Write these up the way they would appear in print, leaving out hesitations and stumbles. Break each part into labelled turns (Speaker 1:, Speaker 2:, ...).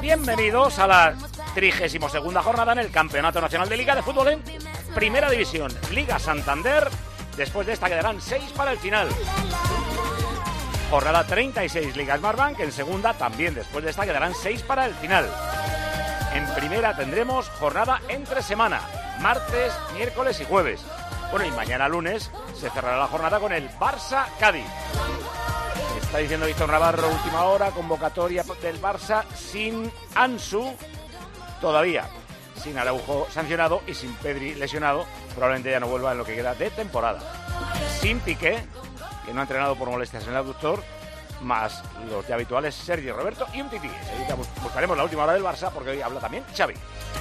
Speaker 1: Bienvenidos a la 32ª jornada en el Campeonato Nacional de Liga de Fútbol en Primera División. Liga Santander, después de esta quedarán 6 para el final. Jornada 36 Liga Smartbank, en segunda también después de esta quedarán 6 para el final. En primera tendremos jornada entre semana, martes, miércoles y jueves. Bueno, y mañana lunes se cerrará la jornada con el Barça-Cádiz. Está diciendo Víctor Navarro, última hora, convocatoria del Barça sin Ansu todavía, sin Araujo sancionado y sin Pedri lesionado. Probablemente ya no vuelva en lo que queda de temporada. Sin Piqué, que no ha entrenado por molestias en el aductor, más los ya habituales Sergio Roberto y un Tití. Buscaremos la última hora del Barça porque hoy habla también Xavi.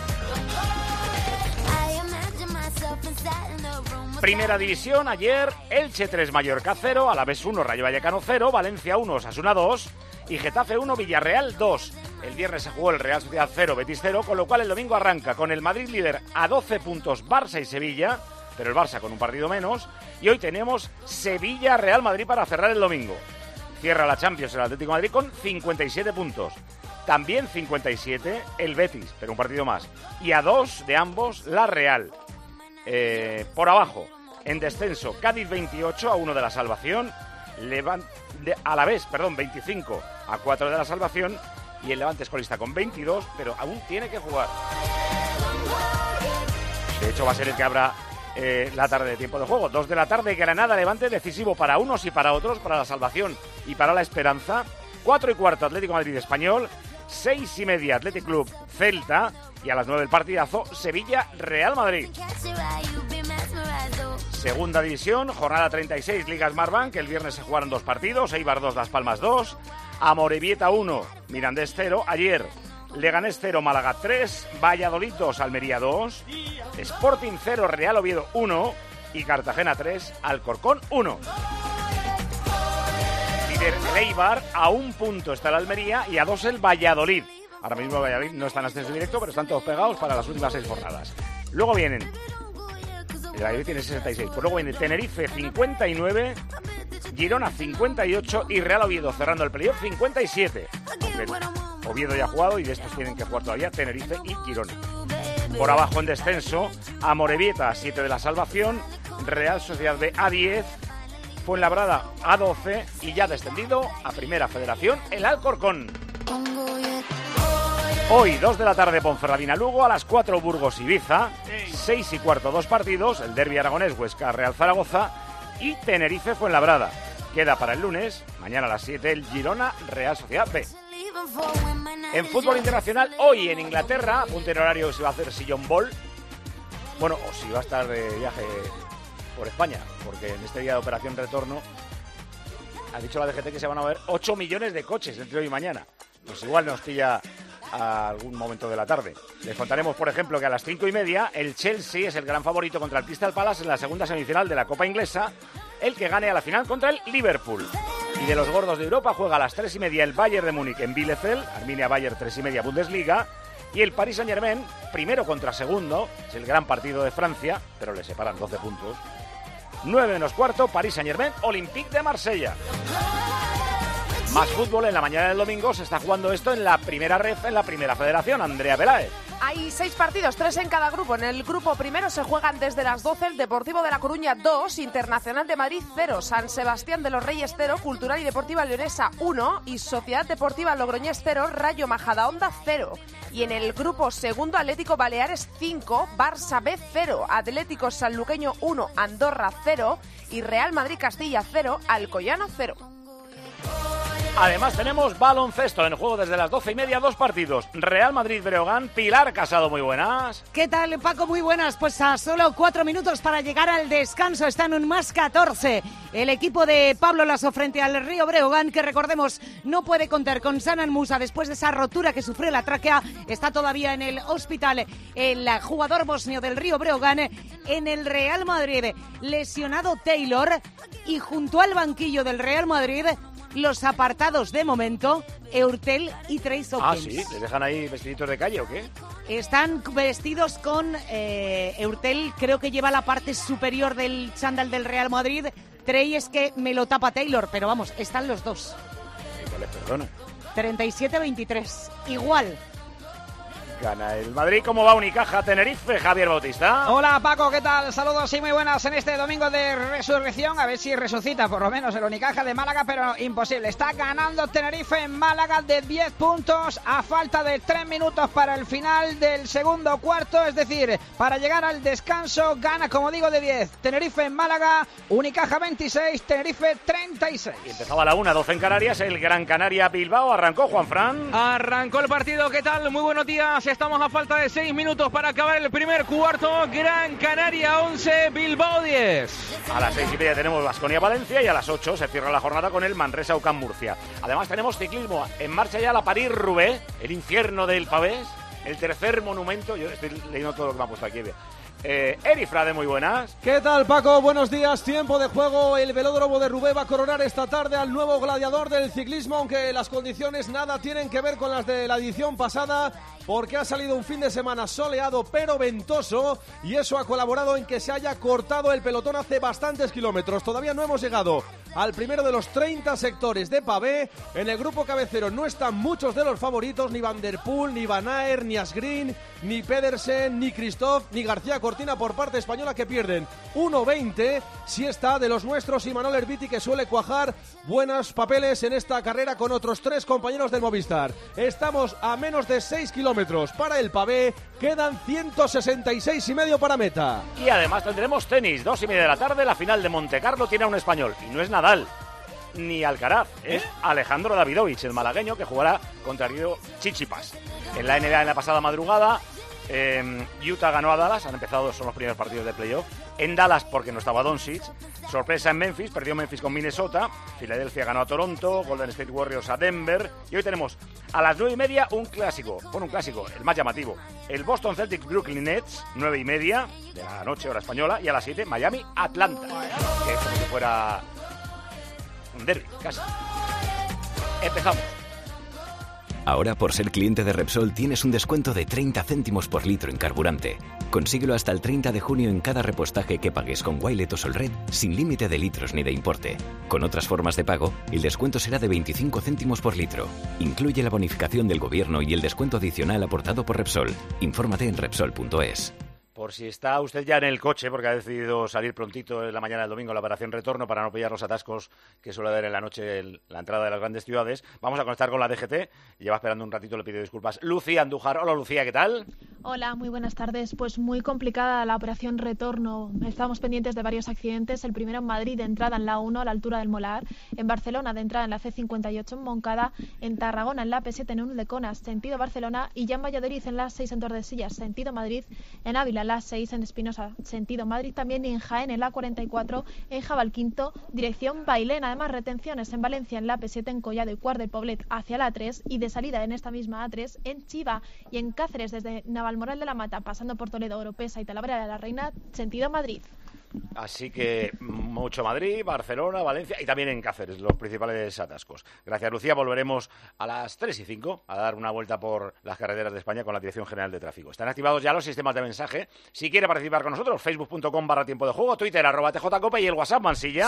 Speaker 1: Primera División, ayer Elche 3, Mallorca 0, Alavés 1, Rayo Vallecano 0, Valencia 1, Osasuna 2 y Getafe 1, Villarreal 2. El viernes se jugó el Real Sociedad 0, Betis 0, con lo cual el domingo arranca con el Madrid líder a 12 puntos, Barça y Sevilla, pero el Barça con un partido menos, y hoy tenemos Sevilla-Real Madrid para cerrar el domingo. Cierra la Champions el Atlético de Madrid con 57 puntos. También 57 el Betis, pero un partido más. Y a 2 de ambos la Real. Por abajo, en descenso, Cádiz 28 a 1 de la salvación, Alavés 25 a 4 de la salvación y el Levante es colista con 22, pero aún tiene que jugar. De hecho va a ser el que abra la tarde de tiempo de juego. 2 de la tarde, Granada, Levante, decisivo para unos y para otros, para la salvación y para la esperanza. 4 y cuarto, Atlético Madrid Español. 6 y media, Athletic Club Celta. Y a las 9 el partidazo, Sevilla-Real Madrid. Segunda división, jornada 36, Liga Smartbank. El viernes se jugaron 2 partidos, Eibar 2, Las Palmas 2. Amorebieta 1, Mirandés 0. Ayer, Leganés 0, Málaga 3. Valladolid 2, Almería 2. Sporting 0, Real Oviedo 1. Y Cartagena 3, Alcorcón 1. Líder el Eibar, a 1 punto está el Almería y a 2 el Valladolid. Ahora mismo Valladolid no está en ascenso directo, pero están todos pegados para las últimas 6 jornadas. Luego vienen, el Valladolid tiene 66, pues luego viene Tenerife 59, Girona 58 y Real Oviedo cerrando el playoff 57. Aunque Oviedo ya ha jugado y de estos tienen que jugar todavía Tenerife y Girona. Por abajo en descenso, Amorebieta a 7 de la salvación, Real Sociedad B a 10, Fuenlabrada a 12 y ya descendido a Primera Federación el Alcorcón. Hoy, 2 de la tarde, Ponferradina-Lugo, a las 4 Burgos-Ibiza, 6 y cuarto 2 partidos, el derbi aragonés Huesca-Real Zaragoza y Tenerife-Fuenlabrada. Queda para el lunes, mañana a las 7, el Girona-Real Sociedad B. En fútbol internacional, hoy en Inglaterra, apunte en horario si va a hacer sillón ball, bueno, o si va a estar de viaje por España, porque en este día de operación retorno ha dicho la DGT que se van a ver 8 millones de coches entre hoy y mañana. Pues igual nos pilla a algún momento de la tarde. Les contaremos, por ejemplo, que a las 5 y media el Chelsea es el gran favorito contra el Crystal Palace en la segunda semifinal de la Copa Inglesa, el que gane a la final contra el Liverpool. Y de los gordos de Europa juega a las 3 y media el Bayern de Múnich en Bielefeld, Arminia-Bayern 3 y media Bundesliga, y el Paris Saint-Germain, primero contra segundo, es el gran partido de Francia, pero le separan 12 puntos. 9 menos cuarto, Paris Saint-Germain, Olympique de Marsella. Más fútbol, en la mañana del domingo se está jugando esto en la primera ref, en la Primera Federación. Andrea Peláez.
Speaker 2: Hay 6 partidos, 3 en cada grupo. En el grupo primero se juegan desde las 12 el Deportivo de La Coruña 2, Internacional de Madrid 0, San Sebastián de los Reyes 0, Cultural y Deportiva Leonesa 1 y Sociedad Deportiva Logroñés 0, Rayo Majadahonda 0. Y en el grupo segundo, Atlético Baleares 5, Barça B 0, Atlético Sanluqueño 1, Andorra 0 y Real Madrid Castilla 0, Alcoyano 0.
Speaker 1: Además tenemos baloncesto en juego desde las 12 y media, 2 partidos. Real Madrid-Breogán, Pilar Casado, muy buenas.
Speaker 3: ¿Qué tal, Paco? Muy buenas. Pues a solo 4 minutos para llegar al descanso. Está en un más 14. El equipo de Pablo Laso frente al Río Breogán, que recordemos no puede contar con Sanan Musa después de esa rotura que sufrió la tráquea. Está todavía en el hospital el jugador bosnio del Río Breogán. En el Real Madrid, lesionado Taylor. Y junto al banquillo del Real Madrid, los apartados de momento, Eurtel y Trace Hopkins.
Speaker 1: Ah, sí, ¿les dejan ahí vestiditos de calle o qué?
Speaker 3: Están vestidos con Eurtel, creo que lleva la parte superior del chándal del Real Madrid. Trey es que me lo tapa Taylor, pero vamos, están los dos.
Speaker 1: Igual les perdona.
Speaker 3: 37-23, igual.
Speaker 1: Gana el Madrid. ¿Cómo va Unicaja Tenerife, Javier Bautista?
Speaker 4: Hola Paco, ¿qué tal? Saludos y muy buenas en este domingo de resurrección. A ver si resucita por lo menos el Unicaja de Málaga, pero imposible. Está ganando Tenerife en Málaga de 10 puntos a falta de 3 minutos para el final del segundo cuarto. Es decir, para llegar al descanso gana, como digo, de 10. Tenerife en Málaga, Unicaja 26, Tenerife 36.
Speaker 1: Y empezaba a la 1:12 en Canarias, el Gran Canaria Bilbao. Arrancó Juanfran.
Speaker 5: Arrancó el partido, ¿qué tal? Muy buenos días. Estamos a falta de 6 minutos para acabar el primer cuarto. Gran Canaria 11, Bilbao 10.
Speaker 1: A las 6:30 tenemos Baskonia-Valencia y a las 8 se cierra la jornada con el Manresa-UCAM Murcia. Además tenemos ciclismo. En marcha ya la París-Roubaix, el infierno del pavés, el tercer monumento. Yo estoy leyendo todo lo que me ha puesto aquí. Eri Frade, muy buenas.
Speaker 6: ¿Qué tal, Paco? Buenos días. Tiempo de juego. El velódromo de Roubaix va a coronar esta tarde al nuevo gladiador del ciclismo, aunque las condiciones nada tienen que ver con las de la edición pasada, porque ha salido un fin de semana soleado pero ventoso y eso ha colaborado en que se haya cortado el pelotón hace bastantes kilómetros. Todavía no hemos llegado al primero de los 30 sectores de pavé. En el grupo cabecero no están muchos de los favoritos, ni Van der Poel, ni Van Aert, ni Asgreen, ni Pedersen, ni Christophe, ni García Cortina por parte española, que pierden 1.20. Sí está de los nuestros Imanol Erviti, que suele cuajar buenos papeles en esta carrera con otros 3 compañeros del Movistar. Estamos a menos de 6 kilómetros para el pavé, quedan 166,5 para meta.
Speaker 1: Y además tendremos tenis, 2:30 de la tarde, la final de Montecarlo tiene a un español, y no es Nadal ni Alcaraz, es Alejandro Davidovich, el malagueño, que jugará contra Guido Tsitsipas. En la NBA, en la pasada madrugada, Utah ganó a Dallas, han empezado, son los primeros partidos de playoff. En Dallas, porque no estaba Doncic. Sorpresa en Memphis, perdió Memphis con Minnesota. Filadelfia ganó a Toronto, Golden State Warriors a Denver. Y hoy tenemos a las 9:30 un clásico, el más llamativo. El Boston Celtics Brooklyn Nets, 9:30 de la noche, hora española. Y a las 7, Miami Atlanta, que es como si fuera un derbi, casi. Empezamos.
Speaker 7: Ahora, por ser cliente de Repsol, tienes un descuento de 30 céntimos por litro en carburante. Consíguelo hasta el 30 de junio en cada repostaje que pagues con Wilet o Solred, sin límite de litros ni de importe. Con otras formas de pago, el descuento será de 25 céntimos por litro. Incluye la bonificación del gobierno y el descuento adicional aportado por Repsol. Infórmate en Repsol.es.
Speaker 1: Por si está usted ya en el coche, porque ha decidido salir prontito en la mañana del domingo la operación retorno para no pillar los atascos que suele haber en la noche en la entrada de las grandes ciudades, vamos a conectar con la DGT. Lleva esperando un ratito, le pido disculpas. Lucía Andújar. Hola, Lucía, ¿qué tal?
Speaker 8: Hola, muy buenas tardes. Pues muy complicada la operación retorno. Estamos pendientes de varios accidentes. El primero en Madrid, de entrada en la 1 a la altura del Molar. En Barcelona, de entrada en la C58 en Moncada. En Tarragona, en la P7 en Ulldecona, sentido Barcelona. Y ya en Valladolid, en la 6 en Tordesillas, sentido Madrid. En Ávila, la 6 en Espinosa, sentido Madrid. También en Jaén, en la 44 en Jabalquinto, dirección Bailén. Además, retenciones en Valencia, en la P7 en Collado y Quart del Poblet hacia la 3. Y de salida en esta misma A3 en Chiva. Y en Cáceres, desde Navalmoral de la Mata, pasando por Toledo, Oropesa y Talavera de la Reina, sentido Madrid.
Speaker 1: Así que mucho Madrid, Barcelona, Valencia y también en Cáceres, los principales atascos. Gracias, Lucía. Volveremos a las 3:05 a dar una vuelta por las carreteras de España con la Dirección General de Tráfico. Están activados ya los sistemas de mensaje. Si quiere participar con nosotros, facebook.com/tiempo de juego, Twitter @TJCope y el WhatsApp, Mansilla.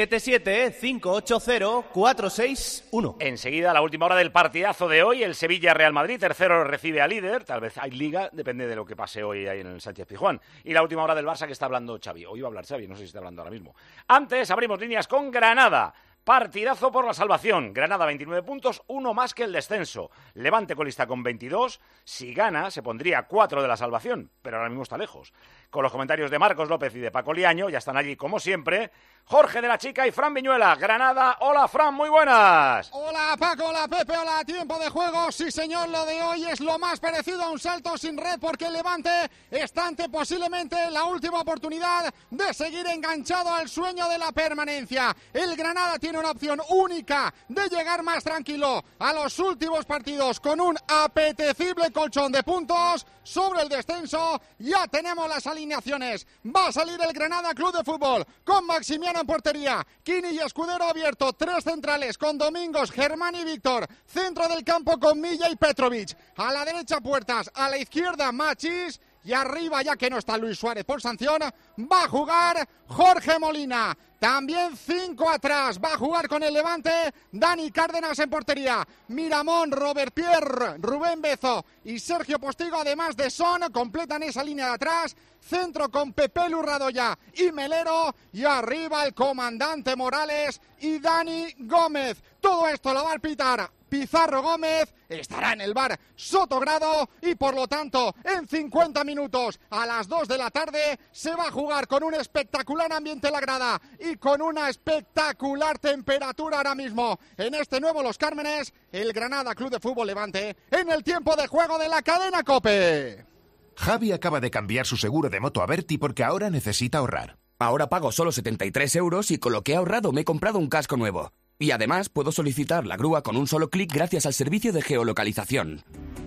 Speaker 9: 677-580-461.
Speaker 1: Enseguida, la última hora del partidazo de hoy, el Sevilla-Real Madrid, tercero recibe al líder. Tal vez hay liga, depende de lo que pase hoy ahí en el Sánchez-Pizjuán. Y la última hora del Barça, que está hablando Xavi. Hoy va a hablar Xavi, no sé si está hablando ahora mismo. Antes abrimos líneas con Granada. Partidazo por la salvación. Granada 29 puntos, uno más que el descenso. Levante colista con 22. Si gana, se pondría 4 de la salvación, pero ahora mismo está lejos. Con los comentarios de Marcos López y de Paco Liaño, ya están allí como siempre Jorge de la Chica y Fran Viñuela. Granada, hola Fran, muy buenas.
Speaker 10: Hola Paco, hola Pepe, hola tiempo de juego. Sí señor, lo de hoy es lo más parecido a un salto sin red, porque el Levante está ante posiblemente la última oportunidad de seguir enganchado al sueño de la permanencia. El Granada tiene una opción única de llegar más tranquilo a los últimos partidos con un apetecible colchón de puntos sobre el descenso. Ya tenemos las alineaciones. Va a salir el Granada Club de Fútbol con Maximiano en portería, Kini y Escudero abierto, 3 centrales con Domingos, Germán y Víctor, centro del campo con Milla y Petrovic, a la derecha Puertas, a la izquierda Machis. Y arriba, ya que no está Luis Suárez por sanción, va a jugar Jorge Molina. También 5 atrás. Va a jugar con el Levante Dani Cárdenas en portería. Miramón, Robert Pierre, Rubén Bezo y Sergio Postigo, además de Son, completan esa línea de atrás. Centro con Pepe Lurradoya y Melero. Y arriba el comandante Morales y Dani Gómez. Todo esto lo va a pitar Pizarro Gómez, estará en el bar Sotogrado y por lo tanto en 50 minutos a las 2 de la tarde se va a jugar con un espectacular ambiente en la grada y con una espectacular temperatura ahora mismo en este nuevo Los Cármenes, el Granada Club de Fútbol Levante en el tiempo de juego de la cadena COPE.
Speaker 11: Javi acaba de cambiar su seguro de moto a Berti porque ahora necesita ahorrar.
Speaker 12: Ahora pago solo 73 euros y con lo que he ahorrado me he comprado un casco nuevo. Y además puedo solicitar la grúa con un solo clic gracias al servicio de geolocalización.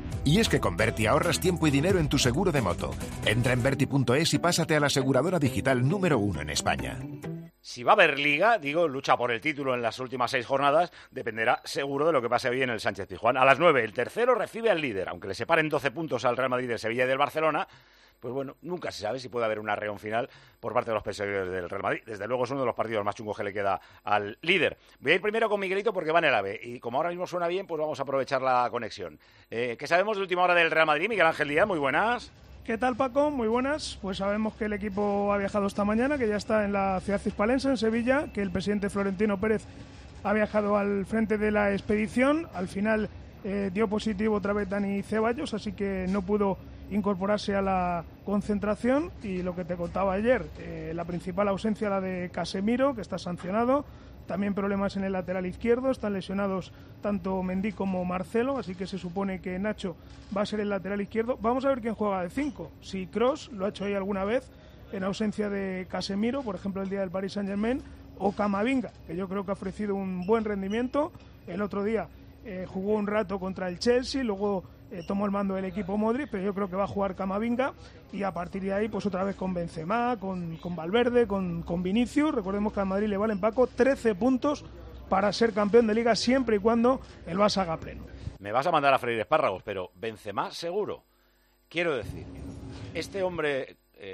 Speaker 11: Y es que con Berti ahorras tiempo y dinero en tu seguro de moto. Entra en Berti.es y pásate a la aseguradora digital número 1 en España.
Speaker 1: Si va a haber liga, lucha por el título en las últimas 6 jornadas, dependerá seguro de lo que pase hoy en el Sánchez-Pizjuán. A las 9, el tercero recibe al líder, aunque le separen 12 puntos al Real Madrid, del Sevilla y del Barcelona. Pues bueno, nunca se sabe si puede haber una arreón final por parte de los perseguidores del Real Madrid. Desde luego es uno de los partidos más chungos que le queda al líder. Voy a ir primero con Miguelito porque va en el AVE. Y como ahora mismo suena bien, pues vamos a aprovechar la conexión. ¿Qué sabemos de última hora del Real Madrid? Miguel Ángel Díaz, muy buenas.
Speaker 13: ¿Qué tal, Paco? Muy buenas. Pues sabemos que el equipo ha viajado esta mañana, que ya está en la ciudad hispalense, en Sevilla, que el presidente Florentino Pérez ha viajado al frente de la expedición. Al final dio positivo otra vez Dani Ceballos, así que no pudo incorporarse a la concentración. Y lo que te contaba ayer, la principal ausencia, la de Casemiro, que está sancionado. También problemas en el lateral izquierdo, están lesionados tanto Mendy como Marcelo, así que se supone que Nacho va a ser el lateral izquierdo. Vamos a ver quién juega de 5. Si Kroos lo ha hecho ahí alguna vez en ausencia de Casemiro, por ejemplo el día del Paris Saint-Germain, o Camavinga, que yo creo que ha ofrecido un buen rendimiento. El otro día jugó un rato contra el Chelsea, luego tomó el mando del equipo Modric, pero yo creo que va a jugar Camavinga y a partir de ahí pues otra vez con Benzema, con Valverde, con Vinicius. Recordemos que al Madrid le valen, Paco, 13 puntos para ser campeón de Liga siempre y cuando el Barça haga pleno.
Speaker 1: Me vas a mandar a freír espárragos, pero Benzema seguro. Quiero decir, este hombre,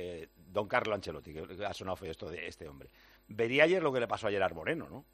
Speaker 1: don Carlo Ancelotti, que ha sonado feo esto de este hombre, vería ayer lo que le pasó a Gerard Moreno, ¿no?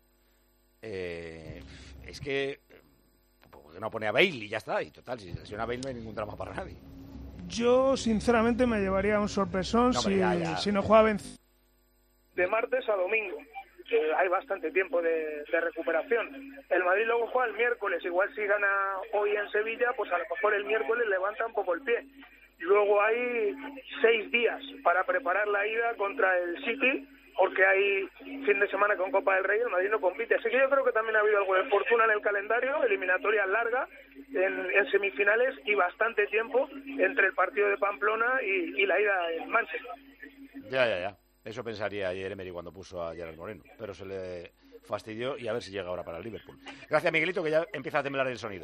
Speaker 1: Es que no pone a Bale y ya está, y total, si se lesiona a Bale no hay ningún drama para nadie.
Speaker 13: Yo sinceramente me llevaría un sorpresón si no juega Benzema.
Speaker 14: De martes a domingo, que hay bastante tiempo de recuperación. El Madrid luego juega el miércoles, igual si gana hoy en Sevilla, pues a lo mejor el miércoles levanta un poco el pie. Luego hay 6 días para preparar la ida contra el City, porque hay fin de semana con Copa del Rey, el Madrid no compite. Así que yo creo que también ha habido algo de fortuna en el calendario, eliminatoria larga en semifinales y bastante tiempo entre el partido de Pamplona y la ida en Manchester.
Speaker 1: Ya. Eso pensaría ayer Emery cuando puso a Gerard Moreno, pero se le fastidió y a ver si llega ahora para el Liverpool. Gracias, Miguelito, que ya empieza a temblar el sonido.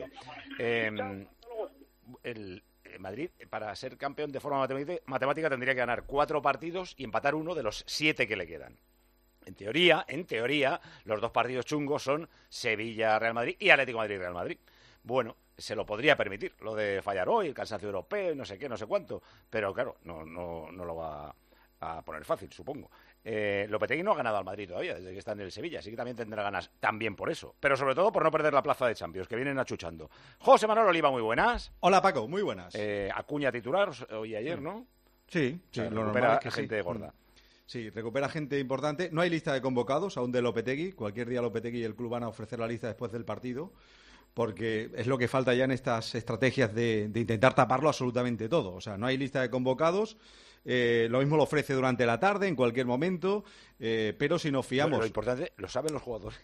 Speaker 1: El Madrid, para ser campeón de forma matemática, tendría que ganar 4 partidos y empatar 1 de los 7 que le quedan. En teoría, los 2 partidos chungos son Sevilla-Real Madrid y Atlético Madrid-Real Madrid. Bueno, se lo podría permitir, lo de fallar hoy, el cansancio europeo, no sé qué, no sé cuánto, pero claro, no lo va a poner fácil, supongo. Lopetegui no ha ganado al Madrid todavía, desde que está en el Sevilla, así que también tendrá ganas también por eso, pero sobre todo por no perder la plaza de Champions, que vienen achuchando. José Manuel Oliva, muy buenas.
Speaker 15: Hola, Paco, muy buenas.
Speaker 1: Acuña titular hoy y ayer, ¿no?
Speaker 15: Sí,
Speaker 1: o sea,
Speaker 15: lo
Speaker 1: recupera
Speaker 15: normal es que
Speaker 1: gente gorda.
Speaker 15: Sí, recupera gente importante. No hay lista de convocados aún de Lopetegui. Cualquier día Lopetegui y el club van a ofrecer la lista después del partido, porque es lo que falta ya en estas estrategias de intentar taparlo absolutamente todo. O sea, no hay lista de convocados. Lo mismo lo ofrece durante la tarde, en cualquier momento, pero si nos fiamos...
Speaker 1: Bueno, lo importante, lo saben los jugadores.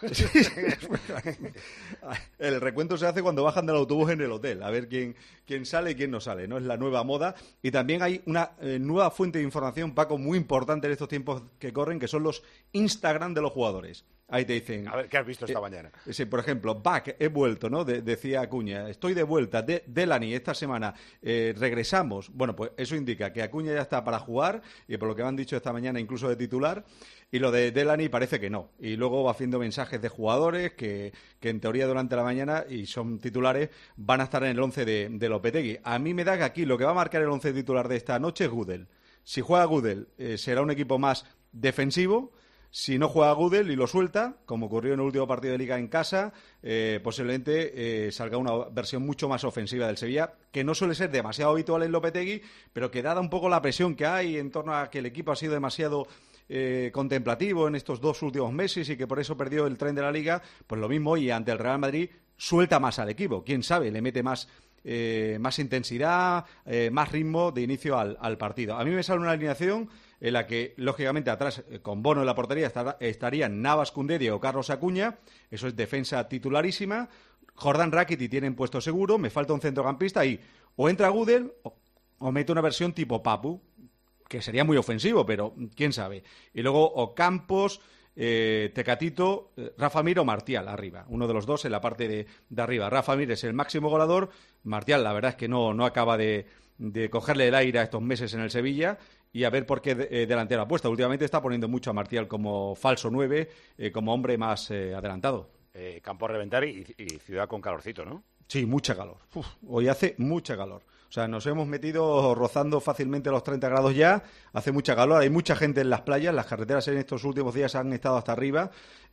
Speaker 15: El recuento se hace cuando bajan del autobús en el hotel, a ver quién sale y quién no sale, ¿no? Es la nueva moda. Y también hay una nueva fuente de información, Paco, muy importante en estos tiempos que corren, que son los Instagram de los jugadores. Ahí te dicen...
Speaker 1: A ver, ¿qué has visto esta mañana?
Speaker 15: Sí, por ejemplo, back, he vuelto, ¿no? Decía Acuña, estoy de vuelta. Delaney, esta semana regresamos. Bueno, pues eso indica que Acuña ya está para jugar, y por lo que me han dicho esta mañana, incluso de titular. Y lo de Delaney parece que no. Y luego va haciendo mensajes de jugadores que en teoría durante la mañana, y son titulares, van a estar en el 11 de Lopetegui. A mí me da que aquí lo que va a marcar el 11 titular de esta noche es Gudel. Si juega Gudel, será un equipo más defensivo. Si no juega Gudel y lo suelta, como ocurrió en el último partido de Liga en casa, posiblemente salga una versión mucho más ofensiva del Sevilla, que no suele ser demasiado habitual en Lopetegui, pero que dada un poco la presión que hay en torno a que el equipo ha sido demasiado contemplativo en estos 2 últimos meses y que por eso perdió el tren de la Liga, pues lo mismo, y ante el Real Madrid suelta más al equipo. Quién sabe, le mete más intensidad, más ritmo de inicio al partido. A mí me sale una alineación en la que, lógicamente, atrás, con Bono en la portería, estarían Navas, Koundé, Diego Carlos, Acuña. Eso es defensa titularísima. Jordan Rakiti tienen puesto seguro. Me falta un centrocampista y o entra Gudel o mete una versión tipo Papu, que sería muy ofensivo, pero quién sabe. Y luego o Campos, Tecatito, Rafa Mir o Martial arriba. Uno de los dos en la parte de arriba. Rafa Mir es el máximo goleador. Martial, la verdad es que no acaba de cogerle el aire a estos meses en el Sevilla, y a ver por qué delantero apuesta. Últimamente está poniendo mucho a Martial como falso 9, como hombre más adelantado.
Speaker 1: Campo a reventar y ciudad con calorcito, ¿no?
Speaker 15: Sí, mucha calor. Hoy hace mucha calor. O sea, nos hemos metido rozando fácilmente los 30 grados ya. Hace mucha calor. Hay mucha gente en las playas. Las carreteras en estos últimos días han estado hasta arriba.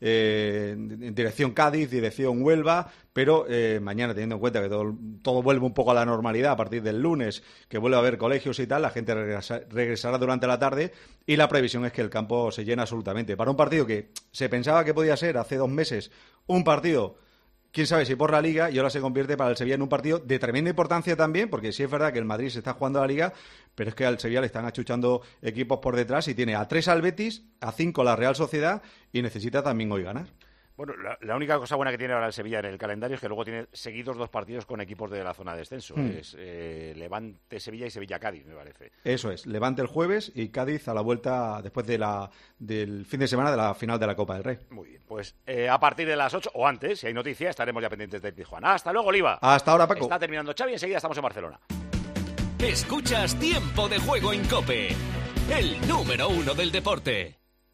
Speaker 15: En dirección Cádiz, dirección Huelva. Pero mañana, teniendo en cuenta que todo vuelve un poco a la normalidad a partir del lunes, que vuelve a haber colegios y tal, la gente regresará durante la tarde. Y la previsión es que el campo se llena absolutamente. Para un partido que se pensaba que podía ser hace 2 meses un partido, quién sabe si por la Liga, y ahora se convierte para el Sevilla en un partido de tremenda importancia también, porque sí es verdad que el Madrid se está jugando la Liga, pero es que al Sevilla le están achuchando equipos por detrás y tiene a 3 al Betis, a 5 la Real Sociedad y necesita también hoy ganar.
Speaker 1: Bueno, la única cosa buena que tiene ahora el Sevilla en el calendario es que luego tiene seguidos 2 partidos con equipos de la zona de descenso. Es Levante-Sevilla y Sevilla-Cádiz, me parece.
Speaker 15: Eso es, Levante el jueves y Cádiz a la vuelta después del fin de semana de la final de la Copa del Rey.
Speaker 1: Muy bien, pues a partir de las 8 o antes, si hay noticia, estaremos ya pendientes de Tijuana. Hasta luego, Oliva.
Speaker 15: Hasta ahora, Paco.
Speaker 1: Está terminando Xavi, enseguida estamos en Barcelona.
Speaker 16: Escuchas Tiempo de Juego en COPE, el número 1 del deporte.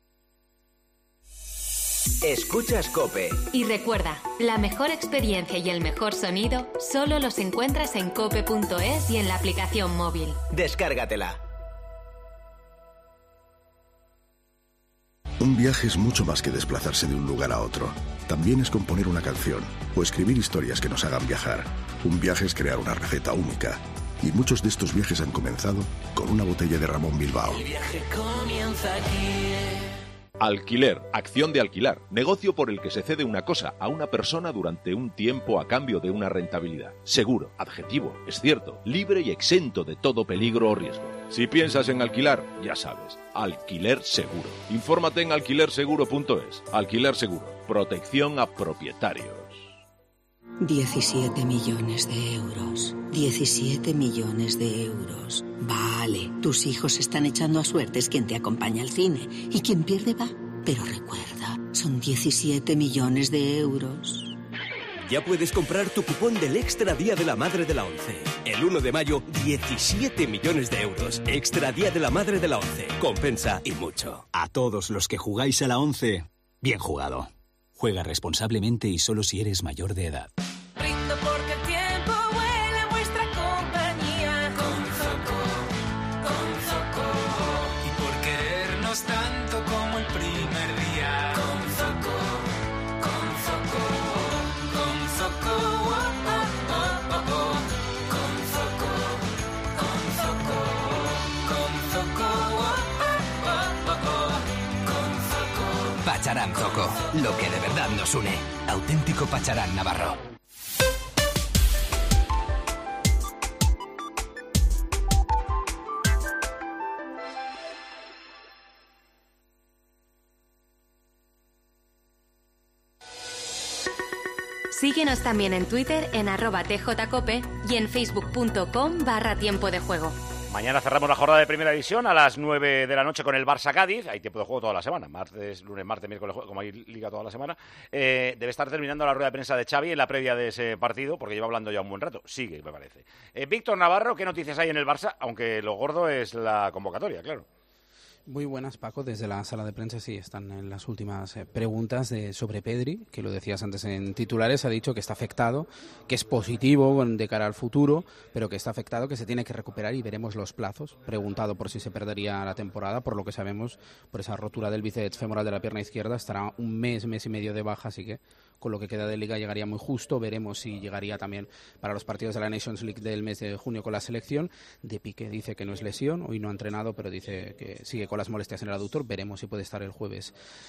Speaker 17: Escuchas COPE.
Speaker 18: Y recuerda, la mejor experiencia y el mejor sonido solo los encuentras en cope.es y en la aplicación móvil.
Speaker 17: Descárgatela.
Speaker 19: Un viaje es mucho más que desplazarse de un lugar a otro. También es componer una canción o escribir historias que nos hagan viajar. Un viaje es crear una receta única. Y muchos de estos viajes han comenzado con una botella de Ramón Bilbao.
Speaker 17: El viaje comienza aquí.
Speaker 20: Alquiler, acción de alquilar, negocio por el que se cede una cosa a una persona durante un tiempo a cambio de una rentabilidad. Seguro, adjetivo, es cierto, libre y exento de todo peligro o riesgo. Si piensas en alquilar, ya sabes, Alquiler Seguro. Infórmate en alquilerseguro.es. Alquiler Seguro, protección a propietarios.
Speaker 21: 17 millones de euros. 17 millones de euros. Vale, tus hijos están echando a suertes quien te acompaña al cine. Y quien pierde va. Pero recuerda, son 17 millones de euros.
Speaker 22: Ya puedes comprar tu cupón del Extra Día de la Madre de la ONCE. El 1 de mayo, 17 millones de euros. Extra Día de la Madre de la ONCE. Compensa y mucho.
Speaker 23: A todos los que jugáis a la ONCE, bien jugado. Juega responsablemente y solo si eres mayor de edad.
Speaker 24: Brindo porque el tiempo vuela en vuestra compañía. Con Zoco. Y por querernos tanto como el primer día. Con Zoco. Con Zoco, oh, oh, oh, oh. Con Zoco. Con Zoco, oh, oh, oh, oh. Con Zoco.
Speaker 22: Pacharán Zoco, lo que de verdad nos une. Auténtico Pacharán Navarro.
Speaker 18: Síguenos también en Twitter en @tjcope y en facebook.com/tiempo de juego.
Speaker 1: Mañana cerramos la jornada de Primera División a las 9 de la noche con el Barça-Cádiz. Hay tiempo de juego toda la semana. Lunes, martes, miércoles, como hay liga toda la semana. Debe estar terminando la rueda de prensa de Xavi en la previa de ese partido, porque lleva hablando ya un buen rato. Sigue, me parece. Víctor Navarro, ¿qué noticias hay en el Barça? Aunque lo gordo es la convocatoria, claro.
Speaker 2: Muy buenas, Paco. Desde la sala de prensa sí están en las últimas preguntas sobre Pedri, que lo decías antes en titulares, ha dicho que está afectado, que es positivo de cara al futuro, pero que está afectado, que se tiene que recuperar y veremos los plazos. Preguntado por si se perdería la temporada, por lo que sabemos, por esa rotura del bíceps femoral de la pierna izquierda, estará un mes y medio de baja, así que con lo que queda de Liga llegaría muy justo. Veremos si llegaría también para los partidos de la Nations League del mes de junio con la selección. De Piqué dice que no es lesión, hoy no ha entrenado, pero dice que sigue con las molestias en el aductor. Veremos si puede estar el jueves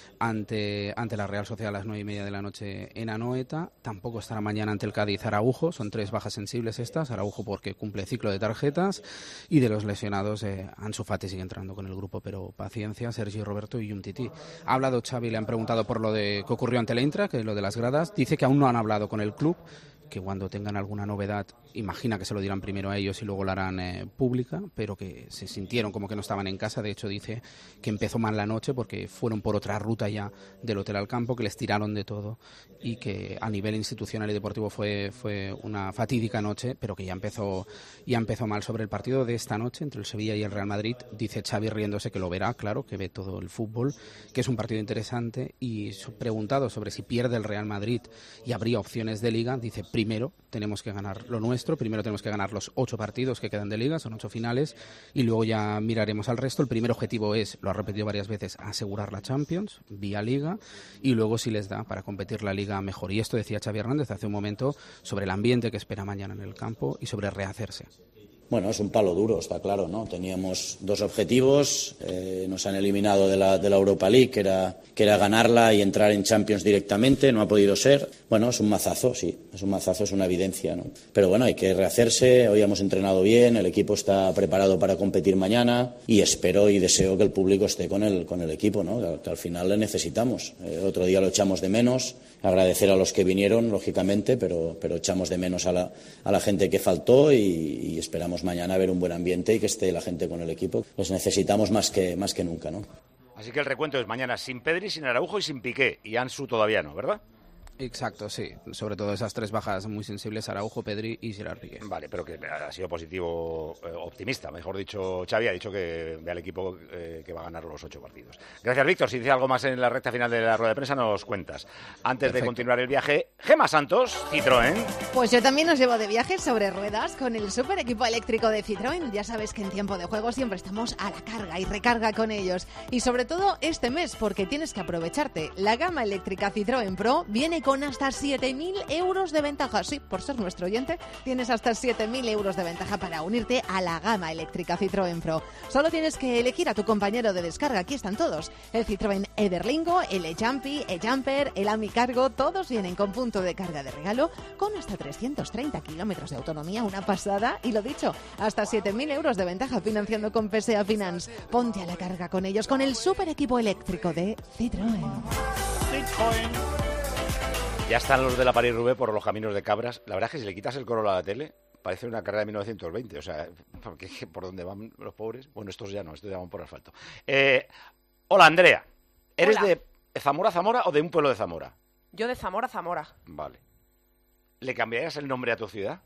Speaker 2: ante la Real Sociedad a las 9:30 de la noche en Anoeta. Tampoco estará mañana ante el Cádiz Araujo. Son 3 bajas sensibles estas. Araujo porque cumple ciclo de tarjetas, y de los lesionados Ansu Fati sigue entrando con el grupo, pero paciencia, Sergi Roberto y Umtiti. Ha hablado Xavi, le han preguntado por lo que ocurrió ante el Eintracht, que es lo de las gradas. Dice que aún no han hablado con el club, que cuando tengan alguna novedad, imagina que se lo dirán primero a ellos y luego la harán pública, pero que se sintieron como que no estaban en casa. De hecho, dice que empezó mal la noche porque fueron por otra ruta ya del hotel al campo, que les tiraron de todo, y que a nivel institucional y deportivo fue una fatídica noche, pero que ya empezó mal. Sobre el partido de esta noche entre el Sevilla y el Real Madrid, dice Xavi riéndose que lo verá, claro, que ve todo el fútbol, que es un partido interesante, y preguntado sobre si pierde el Real Madrid y habría opciones de Liga, dice: primero tenemos que ganar lo nuestro, primero tenemos que ganar los 8 partidos que quedan de Liga, son 8 finales, y luego ya miraremos al resto. El primer objetivo es, lo ha repetido varias veces, asegurar la Champions vía Liga, y luego si les da para competir la Liga mejor. Y esto decía Xavi Hernández hace un momento sobre el ambiente que espera mañana en el campo y sobre rehacerse.
Speaker 3: Bueno, es un palo duro, está claro, ¿no? Teníamos 2 objetivos, nos han eliminado de la Europa League, que era ganarla y entrar en Champions directamente, no ha podido ser. Bueno, es un mazazo, sí, es un mazazo, es una evidencia, ¿no? Pero bueno, hay que rehacerse, hoy hemos entrenado bien, el equipo está preparado para competir mañana, y espero y deseo que el público esté con el equipo, ¿no? Que al final le necesitamos. Otro día lo echamos de menos, agradecer a los que vinieron, lógicamente, pero echamos de menos a la gente que faltó, y esperamos mañana ver un buen ambiente y que esté la gente con el equipo. Los necesitamos más que nunca, ¿no?
Speaker 1: Así que el recuento es mañana sin Pedri, sin Araujo y sin Piqué. Y Ansu todavía no, ¿verdad?
Speaker 2: Exacto, sí. Sobre todo esas 3 bajas muy sensibles: Araujo, Pedri y Gerard Piqué.
Speaker 1: Vale, pero que ha sido positivo, optimista, mejor dicho. Xavi ha dicho que ve al equipo que va a ganar los 8 partidos. Gracias, Víctor. Si dice algo más en la recta final de la rueda de prensa, nos cuentas. Antes de continuar el viaje, Gemma Santos, Citroën.
Speaker 4: Pues yo también os llevo de viaje sobre ruedas con el super equipo eléctrico de Citroën. Ya sabes que en tiempo de juego siempre estamos a la carga y recarga con ellos. Y sobre todo este mes, porque tienes que aprovecharte. La gama eléctrica Citroën Pro viene con hasta 7.000 euros de ventaja. Sí, por ser nuestro oyente, tienes hasta 7.000 euros de ventaja para unirte a la gama eléctrica Citroën Pro. Solo tienes que elegir a tu compañero de descarga. Aquí están todos: el Citroën Everlingo, el eJumpy, eJumper, el Amicargo. Todos vienen con punto de carga de regalo, con hasta 330 kilómetros de autonomía. Una pasada. Y lo dicho, hasta 7.000 euros de ventaja financiando con PSA Finance. Ponte a la carga con ellos, con el super equipo eléctrico de Citroën.
Speaker 1: Ya están los de la París-Roubaix por los caminos de Cabras. La verdad es que si le quitas el Corolla a la tele, parece una carrera de 1920. O sea, porque por dónde van los pobres. Bueno, estos ya no, estos ya van por asfalto. Hola, Andrea. ¿Eres de Zamora o de un pueblo de Zamora?
Speaker 5: Yo de Zamora.
Speaker 1: Vale. ¿Le cambiarías el nombre a tu ciudad?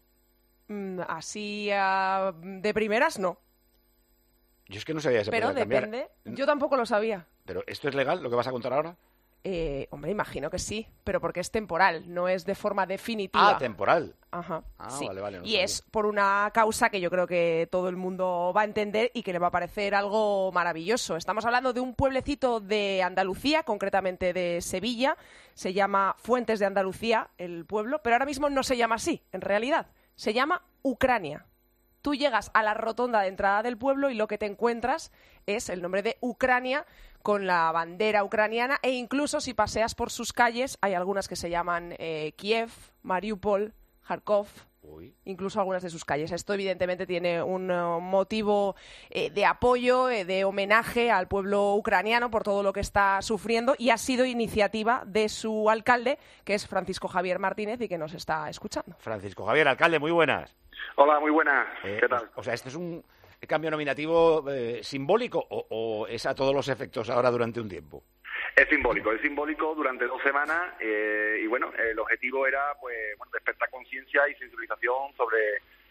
Speaker 5: Así de primeras, no.
Speaker 1: Yo es que no sabía ese.
Speaker 5: Pero depende. Yo tampoco lo sabía.
Speaker 1: ¿Pero esto es legal, lo que vas a contar ahora?
Speaker 5: Hombre, imagino que sí, pero porque es temporal, no es de forma definitiva.
Speaker 1: Ah, temporal.
Speaker 5: Ajá, sí.
Speaker 1: Vale.
Speaker 5: Y es por una causa que yo creo que todo el mundo va a entender y que le va a parecer algo maravilloso. Estamos hablando de un pueblecito de Andalucía, concretamente de Sevilla. Se llama Fuentes de Andalucía, el pueblo, pero ahora mismo no se llama así, en realidad. Se llama Ucrania. Tú llegas a la rotonda de entrada del pueblo y lo que te encuentras es el nombre de Ucrania con la bandera ucraniana, e incluso si paseas por sus calles hay algunas que se llaman Kiev, Mariupol, Kharkov, incluso algunas de sus calles. Esto evidentemente tiene un motivo de apoyo, de homenaje al pueblo ucraniano por todo lo que está sufriendo, y ha sido iniciativa de su alcalde, que es Francisco Javier Martínez, y que nos está escuchando.
Speaker 1: Francisco Javier, alcalde, muy buenas.
Speaker 25: Hola, muy buenas. ¿Qué tal?
Speaker 1: O sea, ¿este es un cambio nominativo simbólico o es a todos los efectos ahora durante un tiempo?
Speaker 25: Es simbólico durante 2 semanas y bueno, el objetivo era pues despertar conciencia y sensibilización sobre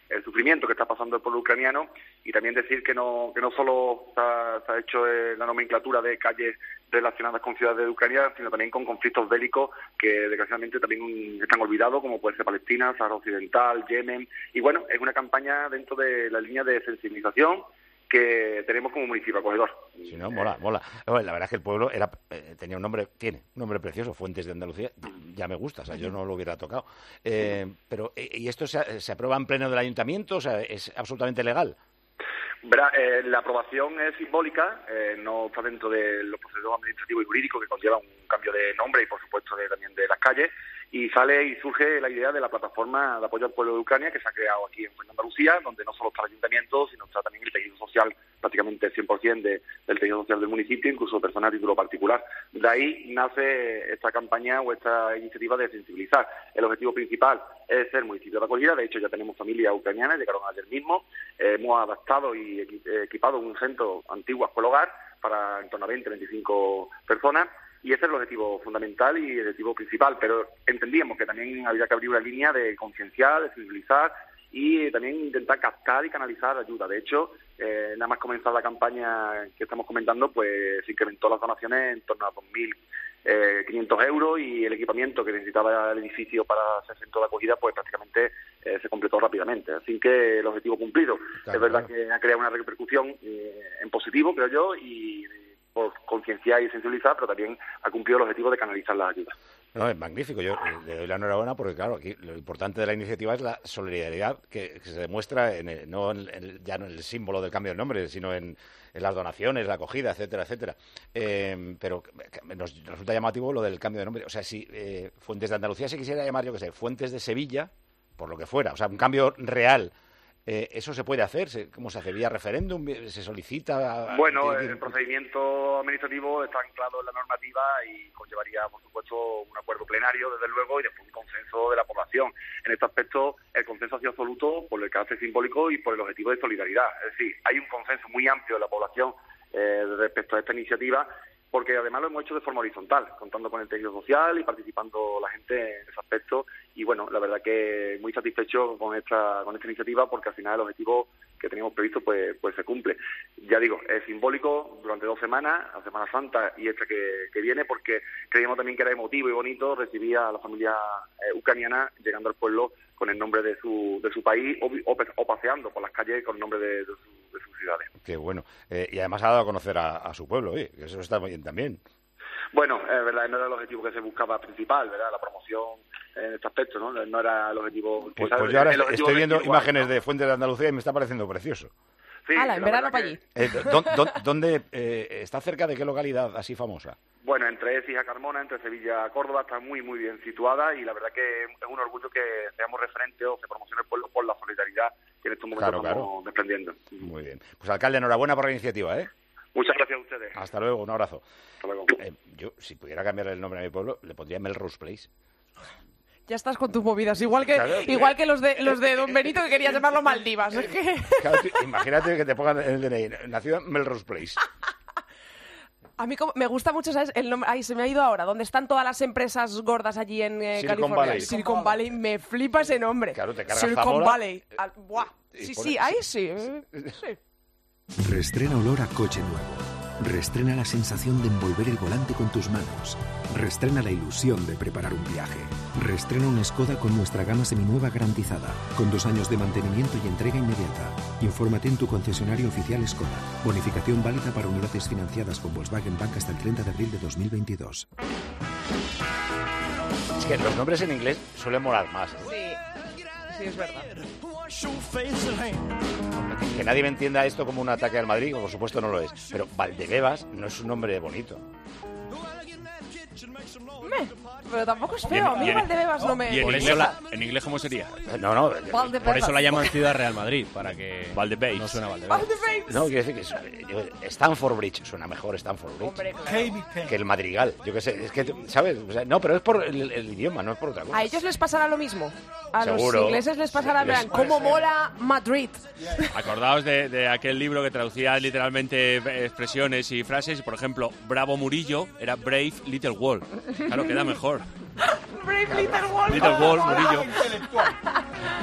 Speaker 25: el sufrimiento que está pasando el pueblo ucraniano, y también decir que no solo se ha hecho la nomenclatura de calles relacionadas con ciudades de Ucrania, sino también con conflictos bélicos que desgraciadamente también están olvidados, como puede ser Palestina, Sahara Occidental, Yemen, y bueno, es una campaña dentro de la línea de sensibilización que tenemos como municipio acogedor.
Speaker 1: Sí, no, mola. La verdad es que el pueblo tiene un nombre precioso, Fuentes de Andalucía, ya me gusta, o sea, yo no lo hubiera tocado. Pero, ¿y esto se aprueba en pleno del ayuntamiento? O sea, ¿es absolutamente legal?
Speaker 25: Verá, la aprobación es simbólica, no está dentro de los procesos administrativos y jurídicos que conllevan un cambio de nombre y, por supuesto, también de las calles, y sale y surge la idea de la plataforma de apoyo al pueblo de Ucrania que se ha creado aquí en Andalucía, donde no solo está el ayuntamiento, sino está también el tejido social, prácticamente el 100% del tejido social del municipio, incluso personal a título particular. De ahí nace esta campaña o esta iniciativa de sensibilizar. El objetivo principal es ser municipio de acogida. De hecho, ya tenemos familias ucranianas, llegaron ayer mismo. Hemos adaptado y equipado un centro antiguo escuela hogar para en torno a 20-25 personas. Y ese es el objetivo fundamental y el objetivo principal, pero entendíamos que también había que abrir una línea de concienciar, de sensibilizar y también intentar captar y canalizar ayuda. De hecho, nada más comenzar la campaña que estamos comentando, pues se incrementó las donaciones en torno a 2.500 euros, y el equipamiento que necesitaba el edificio para hacer centro de acogida, pues prácticamente se completó rápidamente. Así que el objetivo cumplido. Claro, es verdad que ha creado una repercusión en positivo, creo yo, y por concienciar y sensibilizar, pero también ha cumplido el objetivo de canalizar las ayudas.
Speaker 1: No, es magnífico. Yo le doy la enhorabuena porque, claro, aquí lo importante de la iniciativa es la solidaridad que se demuestra ya no en el símbolo del cambio de nombre, sino en las donaciones, la acogida, etcétera, etcétera. Pero nos resulta llamativo lo del cambio de nombre. O sea, si Fuentes de Andalucía se quisiera llamar, yo qué sé, Fuentes de Sevilla, por lo que fuera, o sea, un cambio real. ¿Eso se puede hacer? ¿Cómo se hace? ¿Vía referéndum? ¿Se solicita?
Speaker 25: Bueno, el procedimiento administrativo está anclado en la normativa y conllevaría, por supuesto, un acuerdo plenario, desde luego, y después un consenso de la población. En este aspecto, el consenso ha sido absoluto por el carácter simbólico y por el objetivo de solidaridad. Es decir, hay un consenso muy amplio de la población respecto a esta iniciativa, porque además lo hemos hecho de forma horizontal, contando con el tejido social y participando la gente en ese aspecto. Y bueno, la verdad que muy satisfecho con esta iniciativa, porque al final el objetivo que teníamos previsto pues se cumple. Ya digo, es simbólico durante 2 semanas, la Semana Santa y esta que viene, porque creíamos también que era emotivo y bonito recibir a la familia ucraniana llegando al pueblo con el nombre de su país o paseando por las calles con el nombre de sus ciudades.
Speaker 1: Qué bueno. Y además ha dado a conocer a su pueblo, que eso está muy bien también.
Speaker 25: Bueno, es verdad, no era el objetivo que se buscaba principal, ¿verdad? La promoción en este aspecto, ¿no? No era el objetivo.
Speaker 1: Pues yo ahora estoy viendo imágenes de Fuentes de Andalucía y me está pareciendo precioso.
Speaker 25: Sí,
Speaker 5: en verano para allí.
Speaker 1: ¿Dónde está cerca de qué localidad así famosa?
Speaker 25: Bueno, entre Écija y Carmona, entre Sevilla y Córdoba, está muy, muy bien situada, y la verdad que es un orgullo que seamos referentes o se promocione el pueblo por la solidaridad que en estos momentos estamos desprendiendo.
Speaker 1: Muy bien. Pues, alcalde, enhorabuena por la iniciativa, ¿eh?
Speaker 25: Muchas gracias a ustedes.
Speaker 1: Hasta luego, un abrazo.
Speaker 25: Hasta luego.
Speaker 1: Yo, si pudiera cambiar el nombre a mi pueblo, le pondría Melrose Place.
Speaker 5: Ya estás con tus movidas, igual que los de Don Benito, que quería llamarlo Maldivas. Es que...
Speaker 1: Claro, imagínate que te pongan en el DNI, nacido en Melrose Place.
Speaker 5: A mí me gusta mucho, ¿sabes? El nombre, ay, se me ha ido ahora, donde están todas las empresas gordas allí en California.
Speaker 1: Valley.
Speaker 5: Silicon Valley, me flipa ese nombre.
Speaker 1: Claro, te cargas
Speaker 5: Silicon
Speaker 1: Zamora.
Speaker 5: Valley. Buah. Sí, ahí sí. Sí.
Speaker 6: Reestrena olor a coche nuevo. Reestrena la sensación de envolver el volante con tus manos. Reestrena la ilusión de preparar un viaje. Reestrena una Skoda con nuestra gama seminueva garantizada, con 2 años de mantenimiento y entrega inmediata. Infórmate en tu concesionario oficial Skoda. Bonificación válida para unidades financiadas con Volkswagen Bank hasta el 30 de abril de 2022.
Speaker 1: Es que los nombres en inglés suelen molar más.
Speaker 5: Sí, es verdad.
Speaker 1: Que nadie me entienda esto como un ataque al Madrid, que por supuesto no lo es. Pero Valdebebas no es un nombre bonito.
Speaker 5: Pero tampoco es feo. A mí Valdebebas no me...
Speaker 7: ¿Y en inglés cómo sería?
Speaker 1: No.
Speaker 7: Por eso la llaman Ciudad Real Madrid, para que
Speaker 1: Valdebebas.
Speaker 7: No suena Valdebebas.
Speaker 1: No, quiere decir que Stamford Bridge suena mejor Stamford Bridge.
Speaker 5: Hombre, claro.
Speaker 1: Que el Madrigal. Yo qué sé, es que, ¿sabes? O sea, no, pero es por el idioma, no es por otra cosa.
Speaker 5: A ellos les pasará lo mismo. A
Speaker 1: Seguro.
Speaker 5: los ingleses les pasará, verán, cómo mola Madrid.
Speaker 7: Acordaos de aquel libro que traducía literalmente expresiones y frases. Por ejemplo, Bravo Murillo era Brave Little Wall. Claro, queda mejor.
Speaker 5: Brave Little Wall.
Speaker 7: Little Wall, Murillo.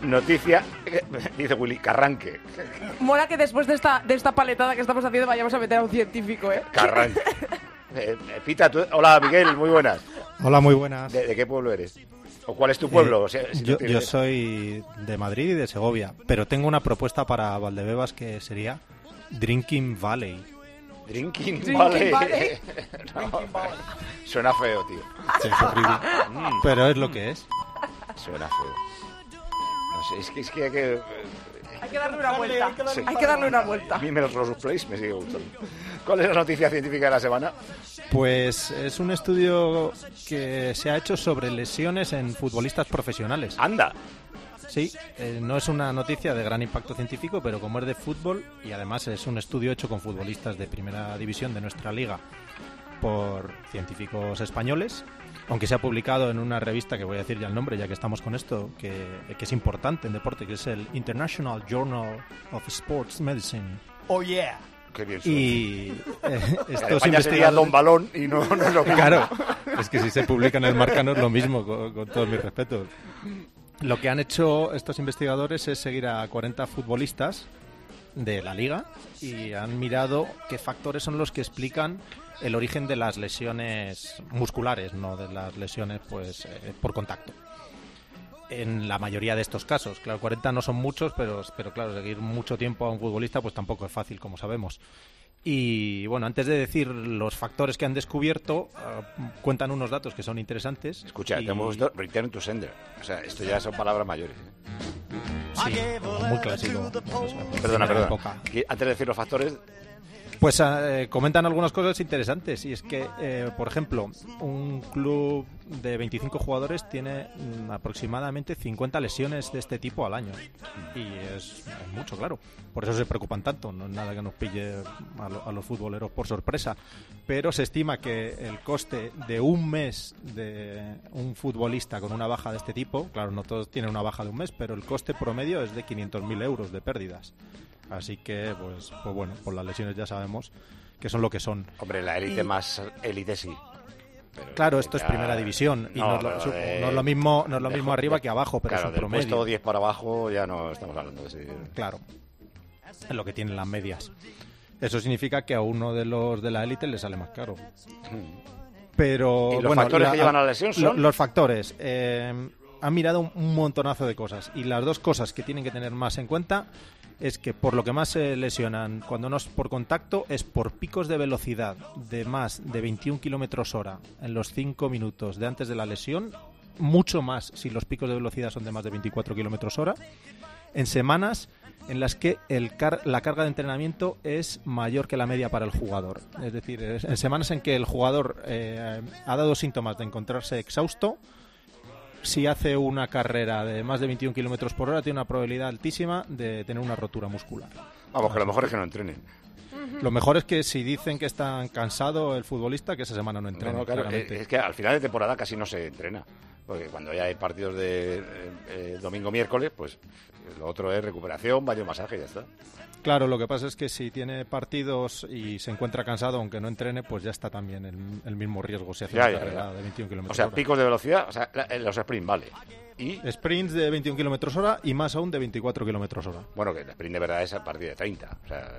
Speaker 1: Noticia, dice Willy, que arranque.
Speaker 5: Mola que después de esta paletada que estamos haciendo vayamos a meter a un científico, ¿eh?
Speaker 1: Que arranque. Pita, hola Miguel, muy buenas.
Speaker 8: Hola, muy buenas.
Speaker 1: ¿De qué pueblo eres? ¿O cuál es tu pueblo? O sea, si
Speaker 8: yo soy de Madrid y de Segovia, pero tengo una propuesta para Valdebebas que sería Drinking Valley.
Speaker 1: Drinking Valley. No, suena feo, tío.
Speaker 8: Sí, es horrible. Pero es lo que es.
Speaker 1: Suena feo. No sé, es que hay que...
Speaker 5: Hay que darle una vuelta.
Speaker 1: Sí.
Speaker 5: Hay que darle una vuelta.
Speaker 1: A mí menos los Place me sigue gustando. ¿Cuál es la noticia científica de la semana?
Speaker 8: Pues es un estudio que se ha hecho sobre lesiones en futbolistas profesionales.
Speaker 1: ¡Anda!
Speaker 8: Sí, no es una noticia de gran impacto científico, pero como es de fútbol y además es un estudio hecho con futbolistas de primera división de nuestra liga por científicos españoles, aunque se ha publicado en una revista que voy a decir ya el nombre ya que estamos con esto, que es importante en deporte, que es el International Journal of Sports Medicine.
Speaker 9: ¡Oh, yeah!
Speaker 1: Qué bien suena.
Speaker 8: Y estos
Speaker 1: España sería Don Balón y no es lo mismo.
Speaker 8: Claro, es que si se publica en el Marca no es lo mismo, con todos mis respetos. Lo que han hecho estos investigadores es seguir a 40 futbolistas de la liga y han mirado qué factores son los que explican el origen de las lesiones musculares, no de las lesiones pues por contacto. En la mayoría de estos casos, claro, 40 no son muchos, pero claro, seguir mucho tiempo a un futbolista pues tampoco es fácil, como sabemos. Y bueno, antes de decir los factores que han descubierto, cuentan unos datos que son interesantes.
Speaker 1: Escucha, te hemos visto Return to Sender. O sea, esto ya son palabras mayores.
Speaker 8: Sí, muy clásico.
Speaker 1: Perdona. Antes de decir los factores...
Speaker 8: Pues comentan algunas cosas interesantes, y es que, por ejemplo, un club de 25 jugadores tiene aproximadamente 50 lesiones de este tipo al año, y es mucho, claro. Por eso se preocupan tanto, no es nada que nos pille a los futboleros por sorpresa, pero se estima que el coste de un mes de un futbolista con una baja de este tipo, claro, no todos tienen una baja de un mes, pero el coste promedio es de 500.000 euros de pérdidas. Así que, pues bueno, por las lesiones ya sabemos que son lo que son.
Speaker 1: Hombre, la élite más élite sí.
Speaker 8: Pero claro, esto es primera división y no es lo mismo arriba que abajo, pero
Speaker 1: claro,
Speaker 8: es un promedio.
Speaker 1: Puesto 10 para abajo ya no estamos hablando de eso.
Speaker 8: Claro, es lo que tienen las medias. Eso significa que a uno de los de la élite le sale más caro. Pero
Speaker 1: ¿y los factores que llevan a la lesión son?
Speaker 8: Los factores. Han mirado un montonazo de cosas, y las dos cosas que tienen que tener más en cuenta es que por lo que más se lesionan cuando no es por contacto es por picos de velocidad de más de 21 kilómetros hora en los 5 minutos de antes de la lesión, mucho más si los picos de velocidad son de más de 24 kilómetros hora, en semanas en las que la carga de entrenamiento es mayor que la media para el jugador. Es decir, en semanas en que el jugador ha dado síntomas de encontrarse exhausto. Si hace una carrera de más de 21 kilómetros por hora, tiene una probabilidad altísima de tener una rotura muscular.
Speaker 1: Vamos, que lo mejor es que no entrenen.
Speaker 8: Lo mejor es que si dicen que están cansado el futbolista, que esa semana no entrena.
Speaker 1: No, claro, es que al final de temporada casi no se entrena. Porque cuando ya hay partidos de domingo-miércoles, pues lo otro es recuperación, baño, masaje y ya está.
Speaker 8: Claro, lo que pasa es que si tiene partidos y se encuentra cansado, aunque no entrene, pues ya está también el mismo riesgo si hace una carrera de 21 kilómetros
Speaker 1: hora. O sea, picos de velocidad, o sea, los sprints, vale. ¿Y?
Speaker 8: Sprints de 21 kilómetros hora y más aún de 24 kilómetros hora.
Speaker 1: Bueno, que el sprint de verdad es a partir de 30. O sea,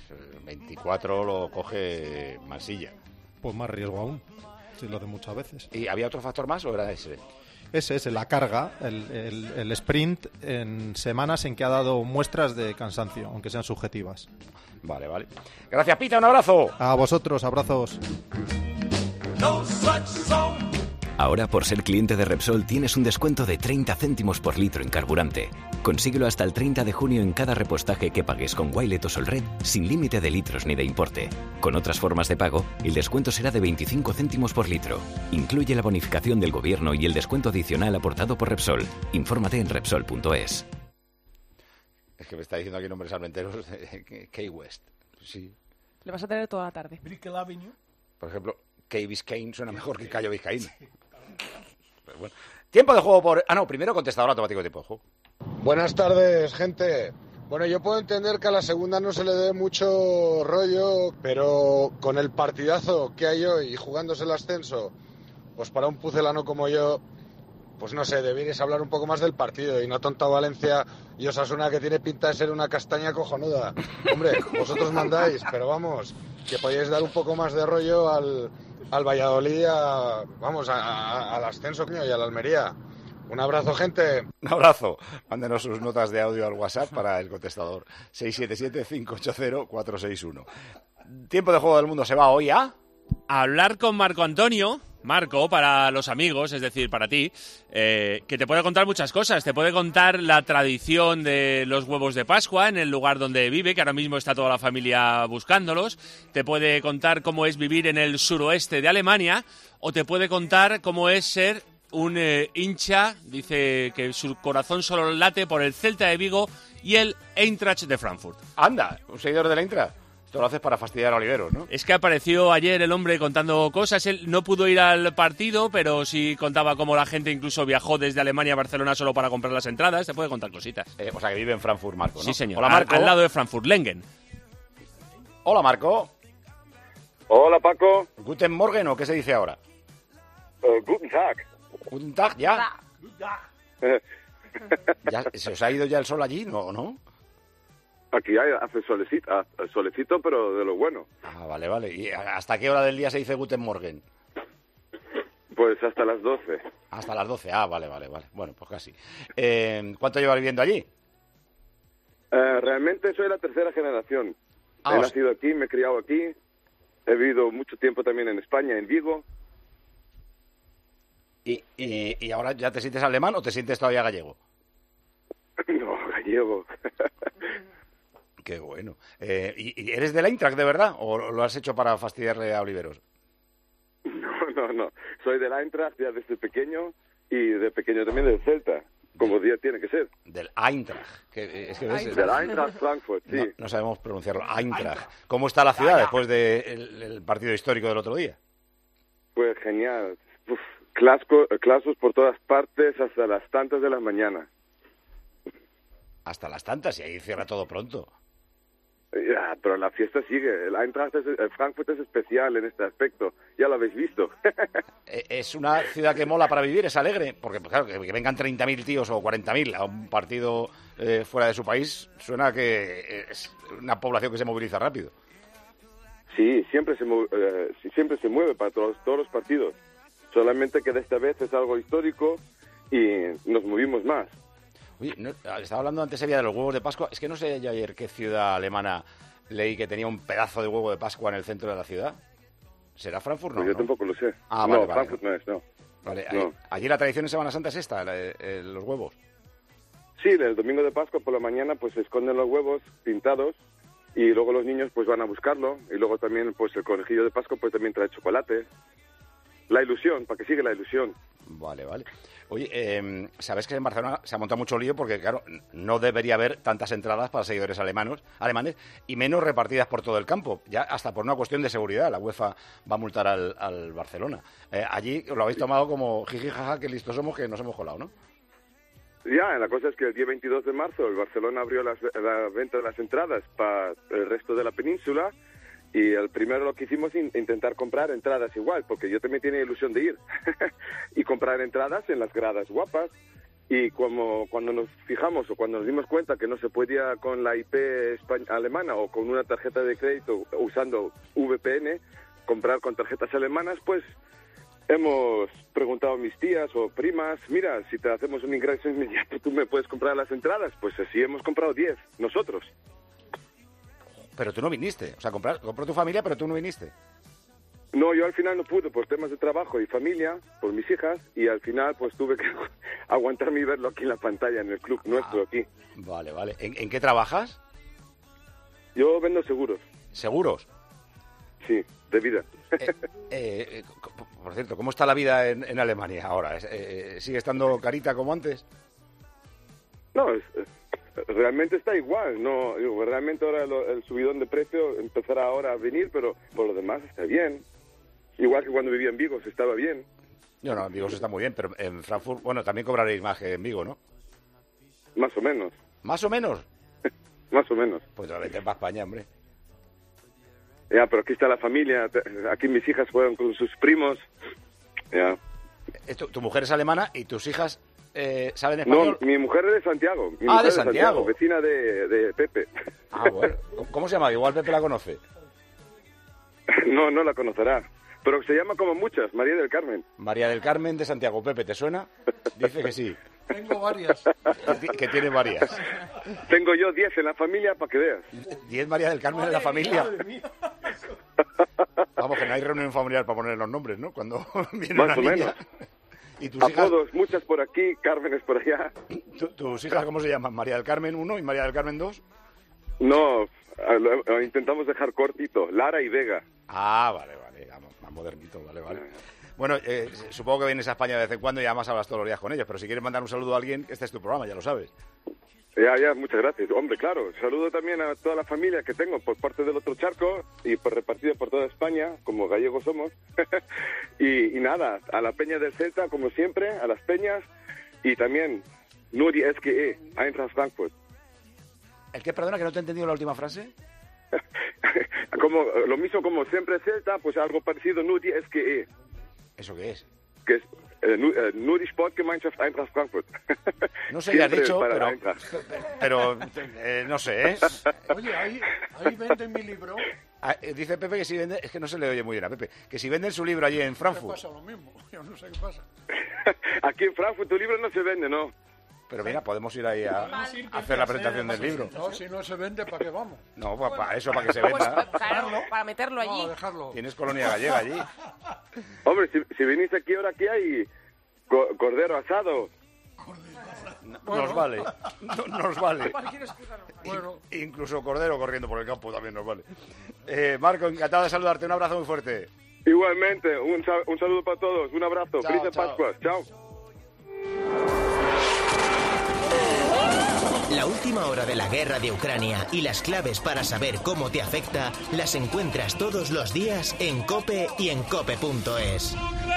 Speaker 1: 24 lo coge Mansilla.
Speaker 8: Pues más riesgo aún, si lo hace muchas veces.
Speaker 1: ¿Y había otro factor más o era ese?
Speaker 8: Ese es la carga, el sprint en semanas en que ha dado muestras de cansancio, aunque sean subjetivas.
Speaker 1: Vale. Gracias, Pita, un abrazo.
Speaker 8: A vosotros, abrazos.
Speaker 10: Ahora, por ser cliente de Repsol, tienes un descuento de 30 céntimos por litro en carburante. Consíguelo hasta el 30 de junio en cada repostaje que pagues con Wilet o Solred, sin límite de litros ni de importe. Con otras formas de pago, el descuento será de 25 céntimos por litro. Incluye la bonificación del gobierno y el descuento adicional aportado por Repsol. Infórmate en Repsol.es.
Speaker 1: Es que me está diciendo aquí nombres almenteros de Key West. Sí.
Speaker 5: Le vas a tener toda la tarde.
Speaker 1: Por ejemplo, Key Biscayne suena mejor que Cayo Biscayne. Pero bueno. Tiempo de juego por... primero contestador automático de tiempo de juego.
Speaker 11: Buenas tardes, gente. Bueno, yo puedo entender que a la segunda no se le dé mucho rollo, pero con el partidazo que hay hoy y jugándose el ascenso, pues para un pucelano como yo, pues no sé, debierais hablar un poco más del partido y no tonto Valencia y Osasuna, que tiene pinta de ser una castaña cojonuda. Hombre, vosotros mandáis, pero vamos, que podíais dar un poco más de rollo al Valladolid, al ascenso, coño, y a la Almería. Un abrazo, gente.
Speaker 1: Un abrazo. Mándenos sus notas de audio al WhatsApp para el contestador. 677-580-461. Tiempo de Juego del Mundo se va hoy a
Speaker 7: hablar con Marco Antonio. Marco, para los amigos, es decir, para ti, que te puede contar muchas cosas. Te puede contar la tradición de los huevos de Pascua en el lugar donde vive, que ahora mismo está toda la familia buscándolos. Te puede contar cómo es vivir en el suroeste de Alemania, o te puede contar cómo es ser un hincha, dice que su corazón solo late por el Celta de Vigo y el Eintracht de Frankfurt.
Speaker 1: Anda, un seguidor del Eintracht. Esto lo haces para fastidiar a Oliveros, ¿no?
Speaker 7: Es que apareció ayer el hombre contando cosas. Él no pudo ir al partido, pero sí contaba cómo la gente incluso viajó desde Alemania a Barcelona solo para comprar las entradas. Te puede contar cositas.
Speaker 1: O sea, que vive en Frankfurt, Marco, ¿no?
Speaker 7: Sí, señor.
Speaker 1: Hola, Marco.
Speaker 7: Al lado de Frankfurt, Lengen.
Speaker 1: Hola, Marco.
Speaker 9: Hola, Paco.
Speaker 1: ¿Guten Morgen o qué se dice ahora?
Speaker 9: Guten Tag.
Speaker 1: ¿Guten Tag ya? ¿Ya? ¿Se os ha ido ya el sol allí? ¿No?
Speaker 9: Aquí hace solecito, pero de lo bueno.
Speaker 1: Ah, vale. ¿Y hasta qué hora del día se dice Guten Morgen?
Speaker 9: Pues hasta las 12.
Speaker 1: Hasta las 12, vale. Bueno, pues casi. ¿Cuánto lleva viviendo allí?
Speaker 9: Realmente soy la tercera generación. He nacido aquí, me he criado aquí. He vivido mucho tiempo también en España, en Vigo.
Speaker 1: ¿Y ahora ya te sientes alemán o te sientes todavía gallego?
Speaker 9: No, gallego.
Speaker 1: Qué bueno. ¿Y eres del Eintracht de verdad o lo has hecho para fastidiarle a Oliveros?
Speaker 9: No. Soy del Eintracht ya desde pequeño y de pequeño también del Celta, como día tiene que ser.
Speaker 1: Del Eintracht.
Speaker 9: Del Eintracht Frankfurt, sí.
Speaker 1: No sabemos pronunciarlo. Eintracht. ¿Cómo está la ciudad después del partido histórico del otro día?
Speaker 9: Pues genial. Clasos por todas partes hasta las tantas de la mañana.
Speaker 1: Hasta las tantas, y ahí cierra todo pronto.
Speaker 9: Ya, pero la fiesta sigue. El Eintracht Frankfurt es especial en este aspecto. Ya lo habéis visto.
Speaker 1: Es una ciudad que mola para vivir, es alegre, porque pues, claro, que vengan 30.000 tíos o 40.000 a un partido fuera de su país, suena que es una población que se moviliza rápido.
Speaker 9: Sí, siempre se mueve para todos los partidos. Solamente que de esta vez es algo histórico y nos movimos más.
Speaker 1: Oye, estaba hablando antes de los huevos de Pascua. Es que no sé yo ayer qué ciudad alemana leí que tenía un pedazo de huevo de Pascua en el centro de la ciudad. ¿Será Frankfurt? No,
Speaker 9: pues yo tampoco lo sé.
Speaker 1: Vale.
Speaker 9: Frankfurt no es, no.
Speaker 1: Vale,
Speaker 9: no.
Speaker 1: Allí la tradición en Semana Santa es esta, los huevos.
Speaker 9: Sí, el domingo de Pascua por la mañana pues se esconden los huevos pintados y luego los niños pues van a buscarlo y luego también pues el conejillo de Pascua pues también trae chocolate. La ilusión, para que siga la ilusión.
Speaker 1: Vale. Oye, sabes que en Barcelona se ha montado mucho lío porque, claro, no debería haber tantas entradas para seguidores alemanes y menos repartidas por todo el campo, ya hasta por una cuestión de seguridad. La UEFA va a multar al Barcelona. Allí lo habéis tomado como jiji jaja, que listos somos, que nos hemos colado, ¿no?
Speaker 9: Ya, la cosa es que el día 22 de marzo el Barcelona abrió la venta de las entradas para el resto de la península. Y el primero lo que hicimos es intentar comprar entradas igual, porque yo también tenía ilusión de ir. Y comprar entradas en las gradas guapas. Y cuando nos fijamos o cuando nos dimos cuenta que no se podía con la IP alemana o con una tarjeta de crédito usando VPN, comprar con tarjetas alemanas, pues hemos preguntado a mis tías o primas, mira, si te hacemos un ingreso inmediato, tú me puedes comprar las entradas. Pues así hemos comprado 10, nosotros.
Speaker 1: Pero tú no viniste, o sea, compró tu familia, pero tú no viniste.
Speaker 9: No, yo al final no pude por temas de trabajo y familia, por mis hijas, y al final pues tuve que aguantarme y verlo aquí en la pantalla, en el club nuestro aquí.
Speaker 1: Vale. ¿En qué trabajas?
Speaker 9: Yo vendo seguros.
Speaker 1: ¿Seguros?
Speaker 9: Sí, de vida.
Speaker 1: Por cierto, ¿cómo está la vida en Alemania ahora? ¿Sigue estando carita como antes?
Speaker 9: No, realmente está igual, no, realmente ahora el subidón de precio empezará ahora a venir, pero por lo demás está bien. Igual que cuando vivía en Vigo, se estaba bien.
Speaker 1: No, en Vigo se está muy bien, pero en Frankfurt, bueno, también cobraréis más que en Vigo, ¿no?
Speaker 9: Más o menos.
Speaker 1: ¿Más o menos?
Speaker 9: Más o menos.
Speaker 1: Pues vete para España, hombre.
Speaker 9: Ya, pero aquí está la familia, aquí mis hijas fueron con sus primos, ya.
Speaker 1: Tu mujer es alemana y tus hijas saben español.
Speaker 9: No, mi mujer es de Santiago. Mi
Speaker 1: de
Speaker 9: mujer es
Speaker 1: Santiago.
Speaker 9: Vecina de Pepe.
Speaker 1: Ah, bueno. ¿Cómo se llama? Igual Pepe la conoce.
Speaker 9: No la conocerá. Pero se llama como muchas, María del Carmen.
Speaker 1: María del Carmen de Santiago. Pepe, ¿te suena? Dice que sí.
Speaker 12: Tengo varias.
Speaker 1: Que tiene varias.
Speaker 9: Tengo yo 10 en la familia, para que veas.
Speaker 1: 10 María del Carmen en la familia. Vamos, que no hay reunión familiar para poner los nombres, ¿no? Cuando viene
Speaker 9: Más
Speaker 1: una
Speaker 9: o
Speaker 1: niña.
Speaker 9: menos.
Speaker 1: ¿Y tus hijas?
Speaker 9: Apodos, muchas por aquí, Cármenes por allá.
Speaker 1: ¿Tus hijas cómo se llaman? ¿María del Carmen 1 y María del Carmen 2?
Speaker 9: No, lo intentamos dejar cortito. Lara y Vega.
Speaker 1: Ah, vale. Más modernito, vale. Bueno, supongo que vienes a España de vez en cuando y además hablas todos los días con ellos, pero si quieres mandar un saludo a alguien, este es tu programa, ya lo sabes.
Speaker 9: Ya, muchas gracias. Hombre, claro, saludo también a toda la familia que tengo por parte del otro charco y por repartido por toda España, como gallegos somos. y nada, a la Peña del Celta, como siempre, a las peñas, y también nur die SGE, Eintracht Frankfurt.
Speaker 1: ¿El qué? Perdona, que no te he entendido la última frase.
Speaker 9: Como lo mismo como siempre Celta, pues algo parecido, nur die SGE.
Speaker 1: ¿Eso qué es?
Speaker 9: Que es nur die Sportgemeinschaft Eintracht Frankfurt.
Speaker 1: No sé qué has dicho,
Speaker 9: para
Speaker 1: pero no sé, ¿eh?
Speaker 12: Oye, ahí venden mi libro.
Speaker 1: Dice Pepe que si vende, es que no se le oye muy bien a Pepe, que si venden su libro allí en Frankfurt.
Speaker 12: Me pasa lo mismo, yo no sé qué pasa.
Speaker 9: Aquí en Frankfurt tu libro no se vende, ¿no?
Speaker 1: Pero mira, podemos ir ahí a hacer la presentación del libro.
Speaker 12: No, si no se vende, ¿para qué vamos?
Speaker 1: No, pues para eso, para que se venda.
Speaker 5: Claro, para meterlo allí.
Speaker 12: No, dejarlo.
Speaker 1: Tienes colonia gallega allí.
Speaker 9: Hombre, si venís aquí ahora, aquí hay cordero asado.
Speaker 1: Nos vale. Nos vale.
Speaker 12: Bueno.
Speaker 1: Incluso cordero corriendo por el campo también nos vale. Marco, encantado de saludarte. Un abrazo muy fuerte.
Speaker 9: Igualmente, un saludo para todos. Un abrazo.
Speaker 1: Chao,
Speaker 9: Feliz de
Speaker 1: chao.
Speaker 9: Pascua. Chao.
Speaker 17: La última hora de la guerra de Ucrania y las claves para saber cómo te afecta las encuentras todos los días en COPE y en COPE.es.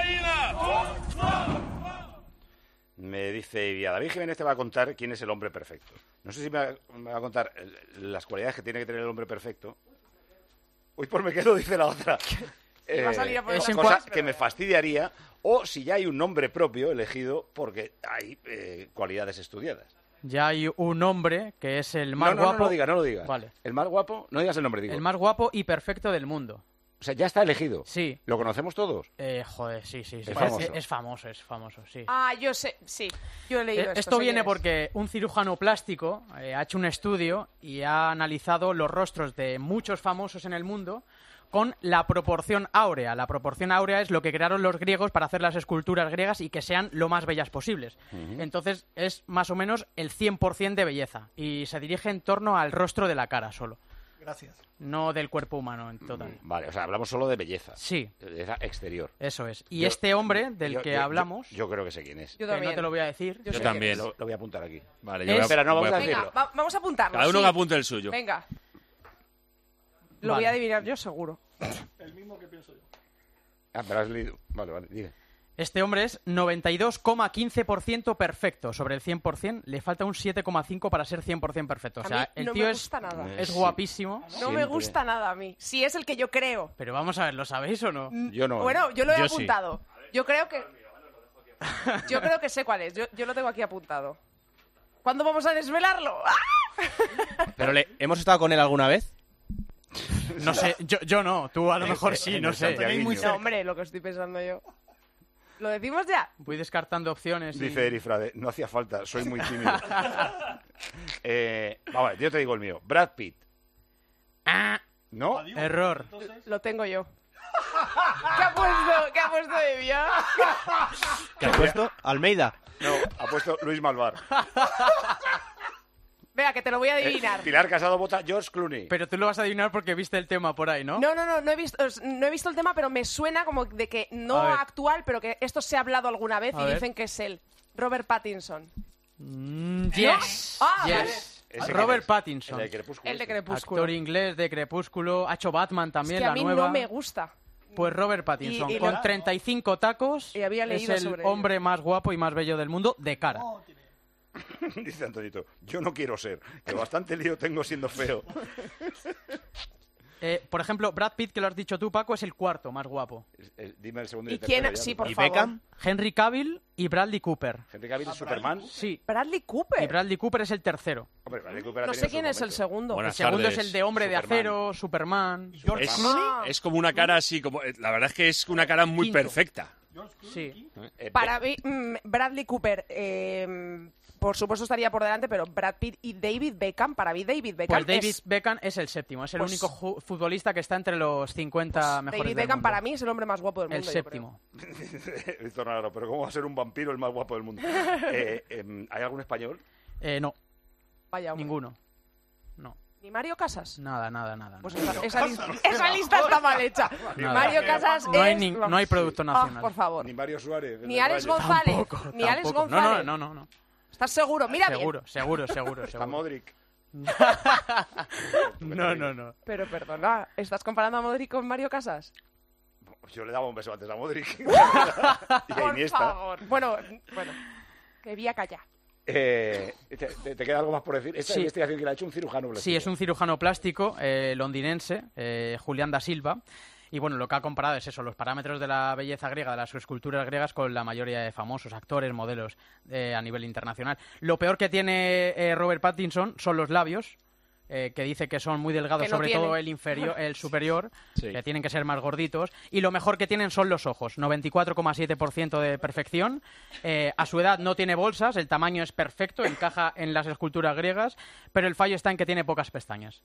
Speaker 1: Me dice Ivia, David Jiménez te va a contar quién es el hombre perfecto. No sé si me va a contar las cualidades que tiene que tener el hombre perfecto. Uy, pues me quedo, dice la otra.
Speaker 5: Va a salir a por otra
Speaker 1: cosa
Speaker 5: cosa,
Speaker 1: que me fastidiaría, o si ya hay un nombre propio elegido porque hay cualidades estudiadas.
Speaker 13: Ya hay un hombre que es el más guapo.
Speaker 1: No lo digas.
Speaker 13: Vale.
Speaker 1: El más guapo, no digas el nombre, digo.
Speaker 13: El más guapo y perfecto del mundo.
Speaker 1: O sea, ya está elegido.
Speaker 13: Sí.
Speaker 1: ¿Lo conocemos todos?
Speaker 13: Joder, sí.
Speaker 1: Es
Speaker 13: famoso, sí.
Speaker 5: Ah, yo sé, sí. Yo he leído
Speaker 13: Esto viene porque un cirujano plástico ha hecho un estudio y ha analizado los rostros de muchos famosos en el mundo con la proporción áurea. La proporción áurea es lo que crearon los griegos para hacer las esculturas griegas y que sean lo más bellas posibles. Entonces es más o menos el 100% de belleza y se dirige en torno al rostro de la cara solo.
Speaker 12: Gracias.
Speaker 13: No del cuerpo humano en total.
Speaker 1: Vale, o sea, hablamos solo de belleza.
Speaker 13: Sí.
Speaker 1: De belleza exterior.
Speaker 13: Eso es. Y este hombre del que hablamos...
Speaker 1: Yo creo que sé quién es.
Speaker 13: Yo también. No te lo voy a decir.
Speaker 7: Yo también.
Speaker 1: Lo voy a apuntar aquí.
Speaker 7: Vale,
Speaker 13: yo
Speaker 1: Espera, no vamos a
Speaker 5: Venga,
Speaker 1: decirlo.
Speaker 5: vamos a apuntarlo.
Speaker 7: Cada uno
Speaker 5: sí.
Speaker 7: que apunte el suyo.
Speaker 5: Venga. Lo voy a adivinar yo, seguro.
Speaker 12: El mismo que pienso yo.
Speaker 1: Ah, pero has leído. Vale, dime.
Speaker 13: Este hombre es 92,15% perfecto. Sobre el 100% le falta un 7,5 para ser 100% perfecto. O sea,
Speaker 5: A mí
Speaker 13: el
Speaker 5: no
Speaker 13: tío
Speaker 5: me
Speaker 13: es
Speaker 5: gusta nada.
Speaker 13: es guapísimo.
Speaker 5: No me gusta nada a mí. Si es el que yo creo.
Speaker 13: Pero vamos a ver, ¿lo sabéis o no?
Speaker 1: Yo no.
Speaker 5: Bueno, yo lo he
Speaker 7: Yo sí.
Speaker 5: apuntado. Yo creo que... Yo creo que sé cuál es. Yo lo tengo aquí apuntado. ¿Cuándo vamos a desvelarlo? ¡Ah!
Speaker 14: ¿Pero hemos estado con él alguna vez?
Speaker 13: No sé, yo no. Tú a lo mejor sí, no sé.
Speaker 5: No, hombre, lo que estoy pensando yo. ¿Lo decimos ya?
Speaker 13: Voy descartando opciones.
Speaker 1: Dice Erifrade, no hacía falta, soy muy tímido. Vamos, yo te digo el mío. Brad Pitt. ¿No?
Speaker 13: Error.
Speaker 5: Lo tengo yo. ¿Qué ha puesto Evia?
Speaker 14: ¿Qué ha puesto? Almeida.
Speaker 1: No, ha puesto Luis Malvar.
Speaker 5: Venga, que te lo voy a adivinar.
Speaker 1: Pilar Casado vota George Clooney.
Speaker 13: Pero tú lo vas a adivinar porque viste el tema por ahí, ¿no?
Speaker 5: No he visto el tema, pero me suena como de que no actual, pero que esto se ha hablado alguna vez y dicen que es él. Robert Pattinson.
Speaker 13: Yes.
Speaker 5: Ah,
Speaker 13: yes. Robert Pattinson.
Speaker 1: El de Crepúsculo.
Speaker 5: El de Crepúsculo.
Speaker 13: Actor inglés de Crepúsculo. Ha hecho Batman también,
Speaker 5: Es que a
Speaker 13: la
Speaker 5: mí
Speaker 13: nueva.
Speaker 5: no me gusta.
Speaker 13: Pues Robert Pattinson,
Speaker 5: Y
Speaker 13: con
Speaker 5: lo-
Speaker 13: 35 tacos,
Speaker 5: Y había
Speaker 13: es
Speaker 5: leído
Speaker 13: el
Speaker 5: sobre ello.
Speaker 13: hombre más guapo y más bello del mundo de cara.
Speaker 1: Dice Antonito, yo no quiero ser, que bastante lío tengo siendo feo.
Speaker 13: Por ejemplo, Brad Pitt, que lo has dicho tú, Paco, es el cuarto más guapo.
Speaker 1: Dime el segundo
Speaker 5: ¿Y
Speaker 1: el tercero.
Speaker 5: quién?
Speaker 1: ya,
Speaker 5: Sí,
Speaker 1: por
Speaker 5: por
Speaker 13: ¿Y
Speaker 5: favor.
Speaker 13: Beckham? Henry Cavill y Bradley Cooper.
Speaker 1: Henry Cavill es Superman.
Speaker 13: Sí.
Speaker 5: Bradley Cooper.
Speaker 13: Y Bradley Cooper es el tercero.
Speaker 1: Hombre, Bradley Cooper ha
Speaker 5: No
Speaker 1: tenido
Speaker 5: sé quién
Speaker 1: su
Speaker 5: es el
Speaker 1: momento.
Speaker 5: segundo.
Speaker 13: El
Speaker 7: Buenas
Speaker 13: segundo
Speaker 7: tardes.
Speaker 13: es el de Hombre de
Speaker 1: Superman.
Speaker 13: Acero, Superman.
Speaker 7: Es como una cara así, como la verdad es que es una cara muy
Speaker 13: Quinto.
Speaker 7: perfecta.
Speaker 13: Sí.
Speaker 5: Para mí, Bradley Cooper, por supuesto estaría por delante, pero Brad Pitt y David Beckham, para mí David Beckham
Speaker 13: Pues David
Speaker 5: es...
Speaker 13: Beckham es el séptimo, es el
Speaker 5: Pues-
Speaker 13: único futbolista que está entre los 50 mejores
Speaker 5: David
Speaker 13: del
Speaker 5: Beckham
Speaker 13: mundo.
Speaker 5: para mí es el hombre más guapo del
Speaker 13: El
Speaker 5: mundo. yo
Speaker 13: séptimo.
Speaker 1: Víctor Navarro, pero ¿cómo va a ser un vampiro el más guapo del mundo? ¿Hay algún español?
Speaker 13: No,
Speaker 5: creo. Vaya, hombre.
Speaker 13: ninguno. No,
Speaker 5: ¿Ni Mario Casas?
Speaker 13: nada.
Speaker 5: Pues esa lista está mal hecha.
Speaker 13: Nada.
Speaker 5: Mario Casas
Speaker 13: No hay
Speaker 5: es...
Speaker 13: no hay producto nacional.
Speaker 5: por favor.
Speaker 1: Ni Mario Suárez.
Speaker 5: Ni Alex González. Ni Alex
Speaker 13: Tampoco.
Speaker 5: González.
Speaker 13: No.
Speaker 5: ¿Estás seguro? Mira
Speaker 13: Seguro.
Speaker 1: Está Modric.
Speaker 13: No.
Speaker 5: Pero perdona, ¿estás comparando a Modric con Mario Casas?
Speaker 1: Yo le daba un beso antes a Modric. Y a
Speaker 5: Por
Speaker 1: Iniesta.
Speaker 5: favor. Bueno, que vía callar.
Speaker 1: ¿Te queda algo más por decir? Esta
Speaker 13: Sí.
Speaker 1: investigación que le ha hecho un cirujano plástico.
Speaker 13: Sí, es un cirujano plástico londinense, Julián da Silva. Y bueno, lo que ha comparado es eso, los parámetros de la belleza griega, de las esculturas griegas, con la mayoría de famosos actores, modelos a nivel internacional. Lo peor que tiene Robert Pattinson son los labios, que dice que son muy delgados,
Speaker 5: Que no
Speaker 13: sobre
Speaker 5: tiene.
Speaker 13: todo el inferior, el superior,
Speaker 7: Sí.
Speaker 13: que tienen que ser más gorditos. Y lo mejor que tienen son los ojos, 94,7% de perfección. A su edad no tiene bolsas, el tamaño es perfecto, encaja en las esculturas griegas, pero el fallo está en que tiene pocas pestañas.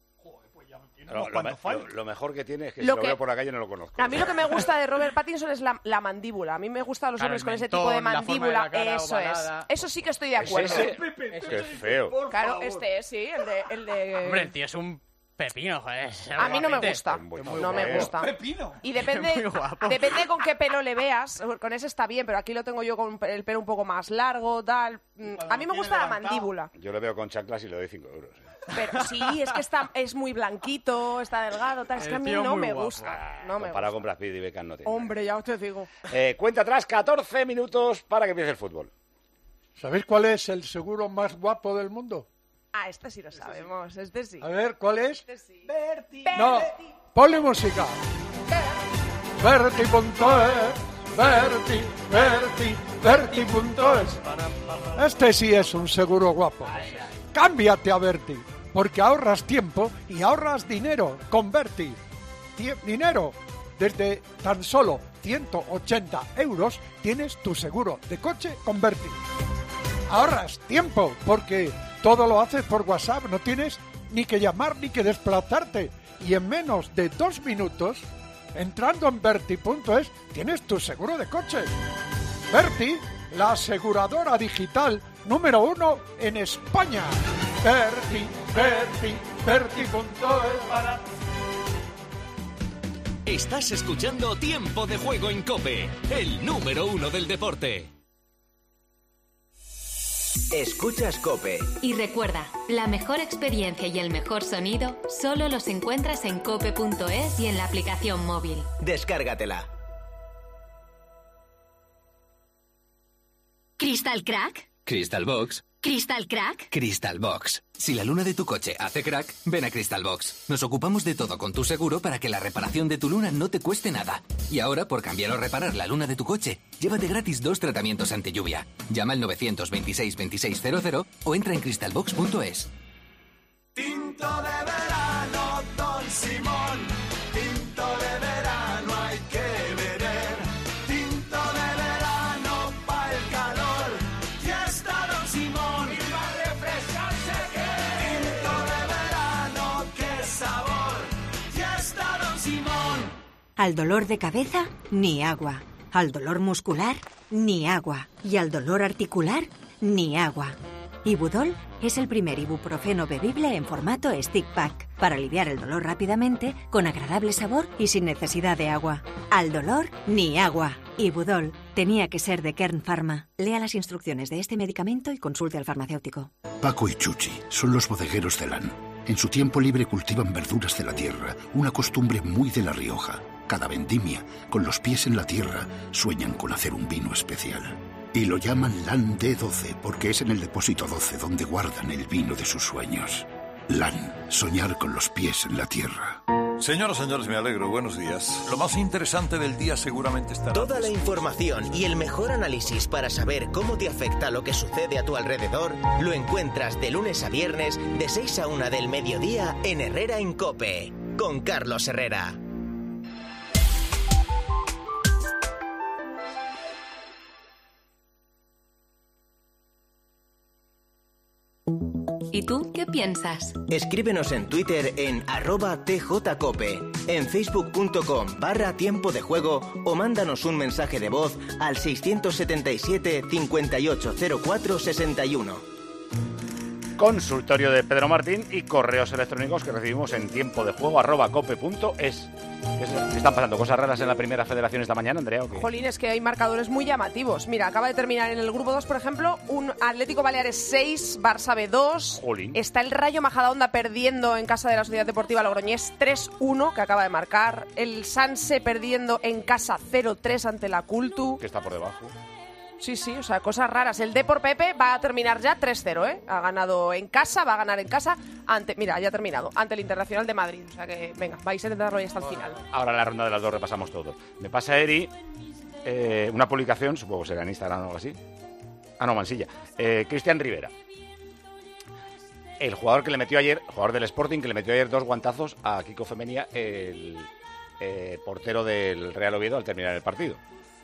Speaker 1: Lo mejor que tiene es que
Speaker 5: Lo
Speaker 1: si lo
Speaker 5: que-
Speaker 1: veo por la calle no lo conozco.
Speaker 5: A mí lo que me gusta de Robert Pattinson es la mandíbula. A mí me gustan los
Speaker 13: Claro,
Speaker 5: hombres
Speaker 13: el
Speaker 5: con ese
Speaker 13: mentón,
Speaker 5: tipo de
Speaker 13: la forma de
Speaker 5: mandíbula.
Speaker 13: la cara
Speaker 5: Eso
Speaker 13: ovalada.
Speaker 5: es. Eso sí que estoy de
Speaker 1: ¿Es
Speaker 5: acuerdo.
Speaker 1: ese? Qué feo.
Speaker 5: Claro, este es, sí, el de...
Speaker 13: Hombre, el tío es un pepino, joder.
Speaker 5: A mí no me
Speaker 13: realmente.
Speaker 5: gusta.
Speaker 1: Muy
Speaker 5: No me
Speaker 1: feo.
Speaker 5: gusta.
Speaker 12: Pepino.
Speaker 5: Y depende,
Speaker 13: Muy guapo.
Speaker 5: depende con qué pelo le veas. Con ese está bien, pero aquí lo tengo yo con el pelo un poco más largo, tal. A mí me gusta la mandíbula.
Speaker 1: Yo le veo con chanclas y le doy 5 euros.
Speaker 5: Pero sí, es que es muy blanquito, está delgado, tal. Es
Speaker 13: El
Speaker 5: que a mí
Speaker 13: tío
Speaker 5: no
Speaker 13: muy
Speaker 5: me
Speaker 13: guapo.
Speaker 5: gusta. No me
Speaker 1: Comparado
Speaker 5: gusta.
Speaker 1: con Brad Pitt y Beckham no tiene.
Speaker 5: Hombre, ya te digo.
Speaker 1: Cuenta atrás, 14 minutos para que empiece el fútbol.
Speaker 12: ¿Sabéis cuál es el seguro más guapo del mundo?
Speaker 5: Ah, este sí lo sabemos, este sí.
Speaker 12: A ver, ¿cuál es?
Speaker 5: Este sí.
Speaker 12: No, ponle música. Verti.es. Este sí es un seguro guapo. Cámbiate a Verti, porque ahorras tiempo y ahorras dinero con Verti. Dinero. Desde tan solo 180 euros tienes tu seguro de coche con Verti. Ahorras tiempo, porque todo lo haces por WhatsApp, no tienes ni que llamar ni que desplazarte. Y en menos de 2 minutos, entrando en Verti.es, tienes tu seguro de coche. Verti, la aseguradora digital número 1 en España. Verti.es para...
Speaker 22: Estás escuchando Tiempo de Juego en COPE, el número 1 del deporte.
Speaker 17: Escuchas COPE.
Speaker 18: Y recuerda, la mejor experiencia y el mejor sonido solo los encuentras en cope.es y en la aplicación móvil.
Speaker 17: Descárgatela.
Speaker 18: ¿Crystal Crack?
Speaker 23: Crystal Box.
Speaker 18: ¿Crystal Crack?
Speaker 23: Crystal Box. Si la luna de tu coche hace crack, ven a Crystal Box. Nos ocupamos de todo con tu seguro para que la reparación de tu luna no te cueste nada. Y ahora, por cambiar o reparar la luna de tu coche, llévate gratis 2 tratamientos anti lluvia. Llama al 926 2600 o entra en crystalbox.es.
Speaker 24: Tinto de verano, Don Simón. Tinto de verano hay que beber. Tinto de verano pa' el calor. Ya está Don Simón. Y va a refrescarse que. Tinto de verano, qué sabor. Ya está Don Simón.
Speaker 15: Al dolor de cabeza, ni agua. Al dolor muscular, ni agua. Y al dolor articular, ni agua. Ibudol es el primer ibuprofeno bebible en formato stick pack para aliviar el dolor rápidamente, con agradable sabor y sin necesidad de agua. Al dolor, ni agua. Ibudol tenía que ser de Kern Pharma. Lea las instrucciones de este medicamento y consulte al farmacéutico.
Speaker 16: Paco y Chuchi son los bodegueros de LAN. En su tiempo libre cultivan verduras de la tierra, una costumbre muy de La Rioja. Cada vendimia, con los pies en la tierra, sueñan con hacer un vino especial. Y lo llaman LAN D12 porque es en el depósito 12 donde guardan el vino de sus sueños. LAN, soñar con los pies en la tierra.
Speaker 2: Señoras, señores, me alegro. Buenos días. Lo más interesante del día seguramente estará...
Speaker 17: Toda la información y el mejor análisis para saber cómo te afecta lo que sucede a tu alrededor lo encuentras de lunes a viernes de 6 a 1 del mediodía en Herrera en COPE, con Carlos Herrera.
Speaker 18: ¿Y tú qué piensas?
Speaker 17: Escríbenos en Twitter en @tjcope, en facebook.com/tiempo de juego o mándanos un mensaje de voz al 677 5804 61.
Speaker 1: Consultorio de Pedro Martín y correos electrónicos que recibimos en tiempodejuego@cope.es. ¿Están pasando cosas raras en la primera federación esta mañana, Andrea? ¿O qué?
Speaker 5: Jolín, es que hay marcadores muy llamativos. Mira, acaba de terminar en el grupo 2, por ejemplo, un Atlético Baleares 6, Barça B 2.
Speaker 1: Jolín.
Speaker 5: Está el Rayo Majadahonda perdiendo en casa de la Sociedad Deportiva Logroñés 3-1, que acaba de marcar. El Sanse perdiendo en casa 0-3 ante la Cultu.
Speaker 1: Que está por debajo.
Speaker 5: Sí, o sea, cosas raras. El Depor Pepe va a terminar ya 3-0, ¿eh? Ha ganado en casa, va a ganar en casa mira, ya ha terminado, ante el Internacional de Madrid. O sea que, venga, vais a intentarlo ya hasta el final.
Speaker 1: Ahora en la ronda de las dos repasamos todo. Me pasa Eri una publicación, supongo que será en Instagram o algo así. Ah, no, Mansilla. Cristian Rivera. El jugador que le metió ayer, jugador del Sporting, que le metió ayer 2 guantazos a Kiko Femenia, el portero del Real Oviedo, al terminar el partido.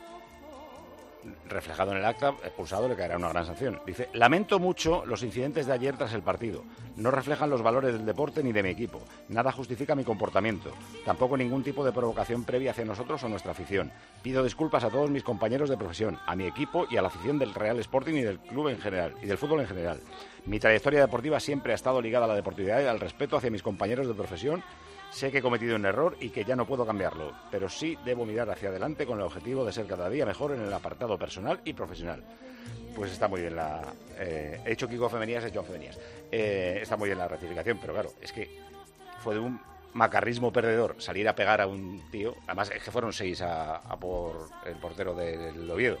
Speaker 1: Reflejado en el acta, expulsado, le caerá una gran sanción. Dice: lamento mucho los incidentes de ayer tras el partido. No reflejan los valores del deporte ni de mi equipo. Nada justifica mi comportamiento. Tampoco ningún tipo de provocación previa hacia nosotros o nuestra afición. Pido disculpas a todos mis compañeros de profesión, a mi equipo y a la afición del Real Sporting y del club en general, y del fútbol en general. Mi trayectoria deportiva siempre ha estado ligada a la deportividad y al respeto hacia mis compañeros de profesión. Sé que he cometido un error y que ya no puedo cambiarlo, pero sí debo mirar hacia adelante con el objetivo de ser cada día mejor en el apartado personal y profesional. Pues está muy bien he hecho Kiko Femenías, he hecho Femenías. Está muy bien la rectificación, pero claro, es que fue de un macarrismo perdedor salir a pegar a un tío. Además, es que fueron 6 a por el portero del Oviedo.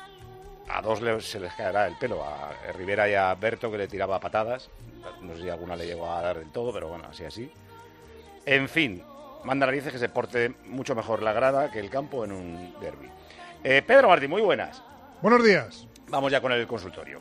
Speaker 1: A 2 se les caerá el pelo, a Rivera y a Berto, que le tiraba patadas. No sé si alguna le llegó a dar del todo, pero bueno, así. En fin, manda narices que se porte mucho mejor la grada que el campo en un derbi. Pedro Martín, muy buenas.
Speaker 3: Buenos días.
Speaker 1: Vamos ya con el consultorio.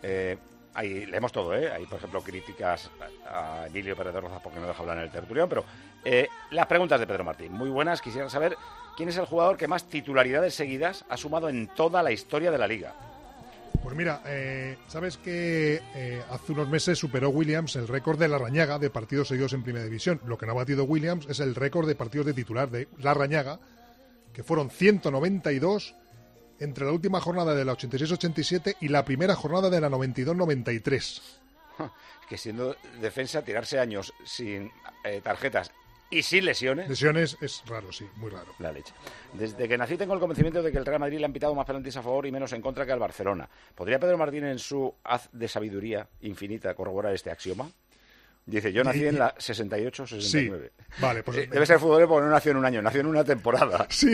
Speaker 1: Ahí leemos todo, ¿eh? Hay, por ejemplo, críticas a Emilio Pérez de Rozas porque no deja hablar en el tertulión, pero las preguntas de Pedro Martín, muy buenas. Quisiera saber quién es el jugador que más titularidades seguidas ha sumado en toda la historia de la Liga.
Speaker 3: Pues mira, sabes que hace unos meses superó Williams el récord de Larrañaga de partidos seguidos en Primera División. Lo que no ha batido Williams es el récord de partidos de titular de Larrañaga, que fueron 192 entre la última jornada de la 86-87 y la primera jornada de la 92-93.
Speaker 1: Que siendo defensa, tirarse años sin tarjetas y sin lesiones.
Speaker 3: Lesiones es raro, sí, muy raro.
Speaker 1: La leche. Desde que nací tengo el convencimiento de que el Real Madrid le han pitado más penaltis a favor y menos en contra que al Barcelona. ¿Podría Pedro Martín, en su haz de sabiduría infinita, corroborar este axioma? Dice: yo nací en la 68-69.
Speaker 3: Sí, vale, pues...
Speaker 1: debe ser futbolero porque no nació en un año, nació en una temporada.
Speaker 3: Sí.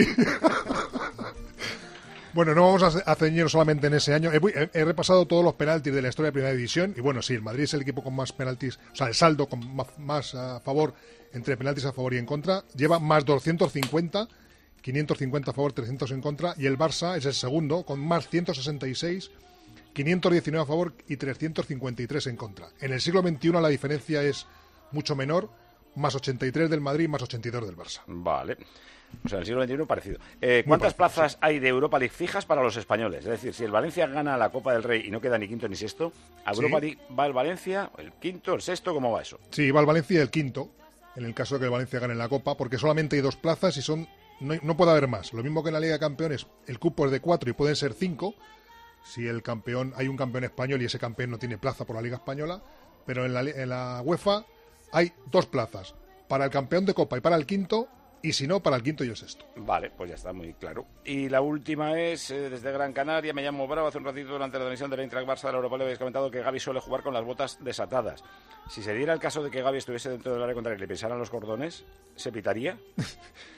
Speaker 3: Bueno, no vamos a ceñirnos solamente en ese año. He repasado todos los penaltis de la historia de Primera División y bueno, sí, el Madrid es el equipo con más penaltis, o sea, el saldo con más a favor entre penaltis a favor y en contra. Lleva más 250, 550 a favor, 300 en contra, y el Barça es el segundo con más 166, 519 a favor y 353 en contra. En el siglo XXI la diferencia es mucho menor, más 83 del Madrid, más 82 del Barça.
Speaker 1: Vale. O sea, en el siglo XXI parecido. ¿Cuántas plazas hay de Europa League fijas para los españoles? Es decir, si el Valencia gana la Copa del Rey y no queda ni quinto ni sexto, ¿a Europa League va el Valencia, el quinto, el sexto? ¿Cómo va eso?
Speaker 3: Sí, va el Valencia el quinto, en el caso de que el Valencia gane la Copa, porque solamente hay 2 plazas y no puede haber más. Lo mismo que en la Liga de Campeones, el cupo es de 4 y pueden ser 5, si hay un campeón español y ese campeón no tiene plaza por la Liga Española, pero en la UEFA hay 2 plazas, para el campeón de Copa y para el quinto, y si no, para el quinto y el sexto.
Speaker 1: Vale, pues ya está muy claro. Y la última es, desde Gran Canaria, me llamo Bravo. Hace un ratito durante la transmisión del Eintracht Barça de la Europa League habéis comentado que Gavi suele jugar con las botas desatadas. Si se diera el caso de que Gavi estuviese dentro del área contraria y le pisaran los cordones, ¿se pitaría?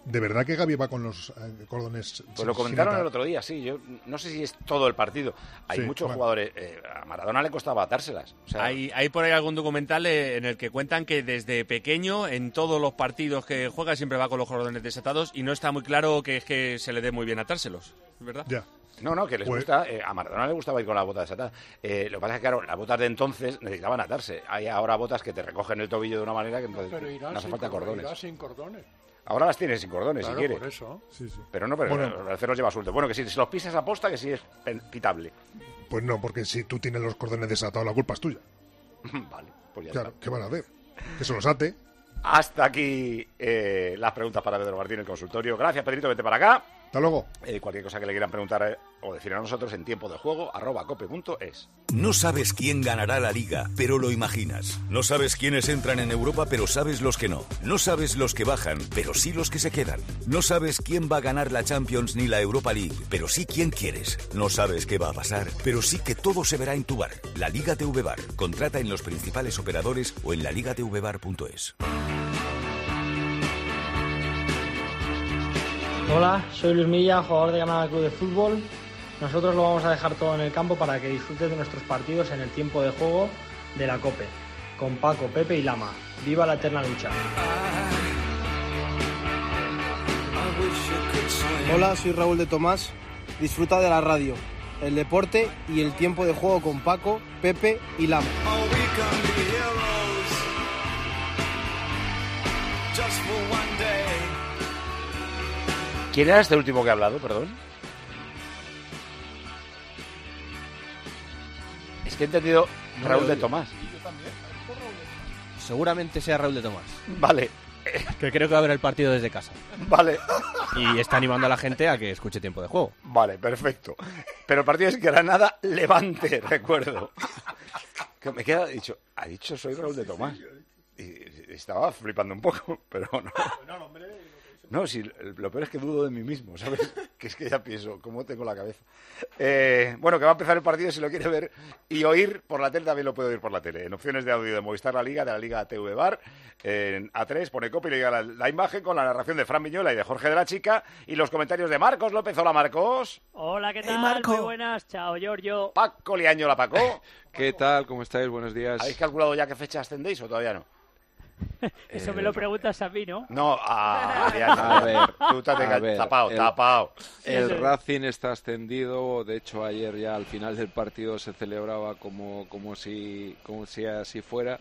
Speaker 3: ¿De verdad que Gavi va con los cordones?
Speaker 1: Pues lo comentaron el otro día, sí. Yo no sé si es todo el partido. Hay muchos jugadores. A Maradona le costaba atárselas. O sea,
Speaker 7: hay por ahí algún documental en el que cuentan que desde pequeño, en todos los partidos que juega, siempre va con los cordones desatados y no está muy claro que es que se le dé muy bien atárselos. ¿Es verdad?
Speaker 3: Ya.
Speaker 1: No, que les gusta. A Maradona le gustaba ir con la bota desatada. Lo que pasa es que, claro, las botas de entonces necesitaban atarse. Hay ahora botas que te recogen el tobillo de una manera que entonces no hace falta cordones.
Speaker 12: Irá sin cordones.
Speaker 1: Ahora las tienes sin cordones,
Speaker 12: claro,
Speaker 1: si quiere.
Speaker 12: Por eso.
Speaker 3: Sí.
Speaker 1: Pero no, bueno, el los lleva suelto. Bueno, que si los pisas a posta, que sí es pitable.
Speaker 3: Pues no, porque si tú tienes los cordones desatados, la culpa es tuya.
Speaker 1: Vale, pues ya
Speaker 3: claro,
Speaker 1: está.
Speaker 3: ¿qué van a hacer? Que se los ate.
Speaker 1: Hasta aquí las preguntas para Pedro Martín en el consultorio. Gracias, Pedrito, vete para acá.
Speaker 3: Hasta luego.
Speaker 1: Cualquier cosa que le quieran preguntar o decir a nosotros en tiempo de juego, @cope.es.
Speaker 2: No sabes quién ganará la Liga, pero lo imaginas. No sabes quiénes entran en Europa, pero sabes los que no. No sabes los que bajan, pero sí los que se quedan. No sabes quién va a ganar la Champions ni la Europa League, pero sí quién quieres. No sabes qué va a pasar, pero sí que todo se verá en tu bar. La Liga TV Bar. Contrata en los principales operadores o en laligatvbar.es.
Speaker 4: Hola, soy Luis Milla, jugador de Granada Club de Fútbol. Nosotros lo vamos a dejar todo en el campo para que disfrutes de nuestros partidos en el tiempo de juego de la COPE, con Paco, Pepe y Lama. ¡Viva la eterna lucha!
Speaker 19: Hola, soy Raúl de Tomás. Disfruta de la radio, el deporte y el tiempo de juego con Paco, Pepe y Lama.
Speaker 1: ¿Quién era este último que ha hablado, perdón? Es que he entendido Raúl de Tomás.
Speaker 14: Seguramente sea Raúl de Tomás.
Speaker 1: Vale.
Speaker 14: Que creo que va a ver el partido desde casa.
Speaker 1: Vale.
Speaker 14: Y está animando a la gente a que escuche tiempo de juego.
Speaker 1: Vale, perfecto. Pero el partido es Granada-Levante, recuerdo. Que me queda dicho, ha dicho soy Raúl de Tomás. Y estaba flipando un poco, pero no. No, sí, lo peor es que dudo de mí mismo, ¿sabes? Que es que ya pienso, ¿cómo tengo la cabeza? Bueno, que va a empezar el partido, si lo quiere ver y oír por la tele, también lo puede oír por la tele. En opciones de audio de Movistar La Liga, de la Liga TV Bar, en A3, pone copy y le llega la imagen con la narración de Fran Viñola y de Jorge de la Chica y los comentarios de Marcos López. Hola, Marcos.
Speaker 20: Hola, ¿qué tal?
Speaker 1: Marco.
Speaker 20: Muy buenas, chao, Giorgio.
Speaker 1: Paco Liaño, la Paco.
Speaker 21: ¿Qué tal? ¿Cómo estáis? Buenos días.
Speaker 1: ¿Habéis calculado ya qué fecha ascendéis o todavía no?
Speaker 20: Eso me lo preguntas a mí, ¿no?
Speaker 1: No,
Speaker 21: a ver,
Speaker 1: tú tapao.
Speaker 21: El Racing está ascendido. De hecho, ayer ya al final del partido se celebraba como si así fuera.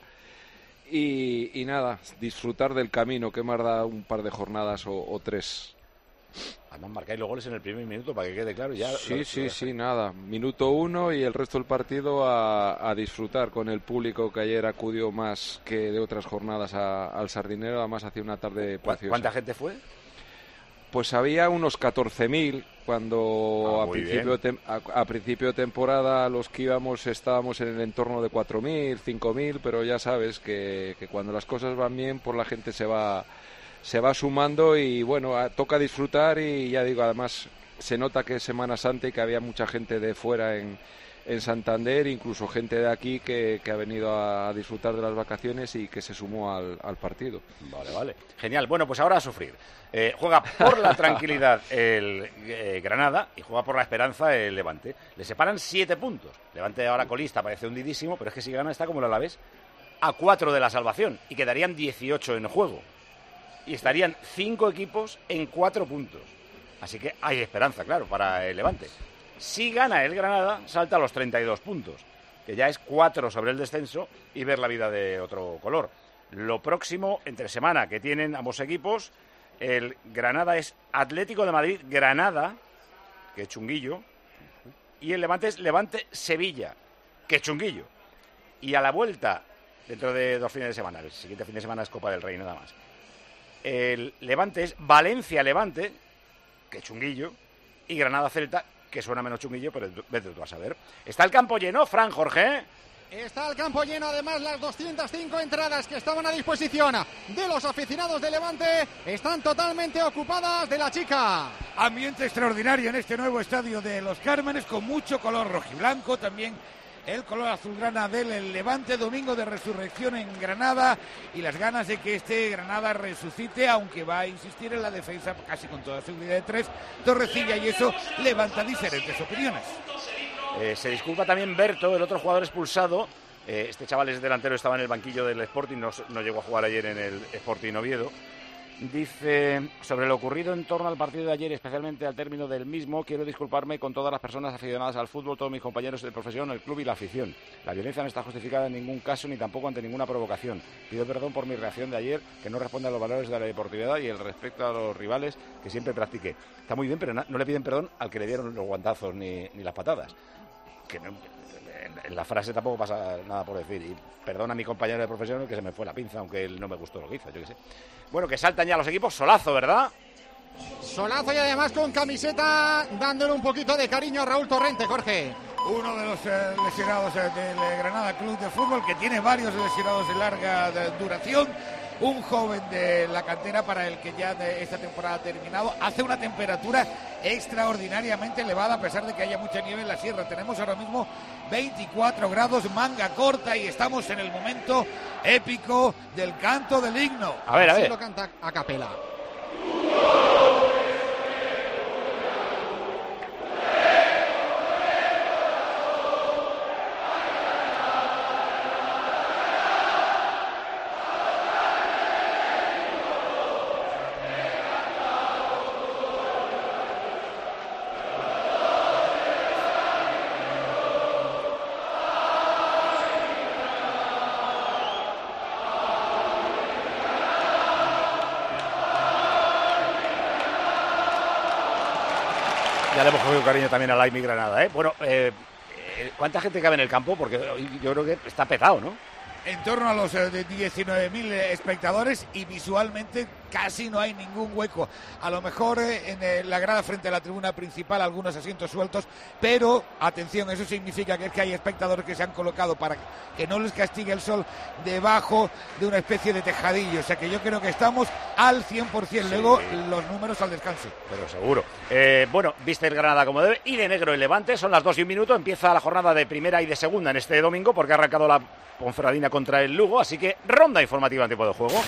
Speaker 21: Y nada, disfrutar del camino, que más da un par de jornadas o tres.
Speaker 1: Además, marcáis los goles en el primer minuto para que quede claro. Ya
Speaker 21: Sí, nada. Minuto 1 y el resto del partido a disfrutar con el público que ayer acudió más que de otras jornadas al Sardinero. Además, hacía una tarde preciosa.
Speaker 1: ¿Cuánta gente fue?
Speaker 21: Pues había unos 14.000 cuando a principio de temporada los que íbamos estábamos en el entorno de 4.000, 5.000, pero ya sabes que cuando las cosas van bien, pues la gente se va sumando y bueno, toca disfrutar y ya digo, además se nota que es Semana Santa y que había mucha gente de fuera en Santander, incluso gente de aquí que ha venido a disfrutar de las vacaciones y que se sumó al partido.
Speaker 1: Vale. Genial. Bueno, pues ahora a sufrir. Juega por la tranquilidad el Granada y juega por la esperanza el Levante. Le separan 7 puntos. Levante ahora colista, parece hundidísimo, pero es que si gana está como el Alavés a 4 de la salvación y quedarían 18 en juego. Y estarían 5 equipos en 4 puntos. Así que hay esperanza, claro, para el Levante. Si gana el Granada, salta a los 32 puntos, que ya es 4 sobre el descenso y ver la vida de otro color. Lo próximo, entre semana, que tienen ambos equipos, el Granada es Atlético de Madrid, Granada, que es chunguillo, y el Levante es Levante-Sevilla, que es chunguillo. Y a la vuelta, dentro de 2 fines de semana, el siguiente fin de semana es Copa del Rey, nada más. El Levante es Valencia-Levante, que es chunguillo, y Granada-Celta, que suena menos chunguillo, pero vete tú a saber. Está el campo lleno, Fran, Jorge.
Speaker 25: Está el campo lleno, además las 205 entradas que estaban a disposición de los aficionados de Levante están totalmente ocupadas de la Chica.
Speaker 26: Ambiente extraordinario en este nuevo estadio de Los Cármenes, con mucho color rojiblanco, también
Speaker 6: el color azulgrana del Levante, domingo de resurrección en Granada y las ganas de que este Granada resucite, aunque va a insistir en la defensa casi con toda seguridad de 3. Torrecilla, y eso levanta diferentes opiniones.
Speaker 1: Se disculpa también Berto, el otro jugador expulsado. Este chaval es delantero, estaba en el banquillo del Sporting, no llegó a jugar ayer en el Sporting Oviedo. Dice, sobre lo ocurrido en torno al partido de ayer, especialmente al término del mismo, quiero disculparme con todas las personas aficionadas al fútbol, todos mis compañeros de profesión, el club y la afición. La violencia no está justificada en ningún caso ni tampoco ante ninguna provocación. Pido perdón por mi reacción de ayer, que no responde a los valores de la deportividad y el respeto a los rivales que siempre practique. Está muy bien, pero no le piden perdón al que le dieron los guantazos ni las patadas. Que no, en la frase tampoco pasa nada por decir. Y perdona a mi compañero de profesión que se me fue la pinza, aunque él no me gustó lo que hizo, yo qué sé. Bueno, que saltan ya los equipos. Solazo, ¿verdad?
Speaker 25: Solazo, y además con camiseta, dándole un poquito de cariño a Raúl Torrente, Jorge.
Speaker 6: Uno de los lesionados del Granada Club de Fútbol, que tiene varios lesionados de larga duración. Un joven de la cantera para el que ya esta temporada ha terminado. Hace una temperatura extraordinariamente elevada a pesar de que haya mucha nieve en la sierra. Tenemos ahora mismo 24 grados, manga corta, y estamos en el momento épico del canto del himno.
Speaker 1: A ver.
Speaker 25: Así lo canta a capela.
Speaker 1: Ya le hemos cogido cariño también a Laimi Granada, ¿eh? Bueno, ¿cuánta gente cabe en el campo? Porque yo creo que está pesado, ¿no?
Speaker 6: En torno a los 19.000 espectadores, y visualmente casi no hay ningún hueco. A lo mejor en la grada frente a la tribuna principal algunos asientos sueltos, pero atención, eso significa que es que hay espectadores que se han colocado para que no les castigue el sol debajo de una especie de tejadillo. O sea que yo creo que estamos al 100%. Sí. Luego los números al descanso.
Speaker 1: Pero seguro. Bueno, viste el Granada como debe, y de negro el Levante. Son las 2:01. Empieza la jornada de primera y de segunda en este domingo, porque ha arrancado la Ponferradina contra el Lugo, así que ronda informativa en tiempo de juego.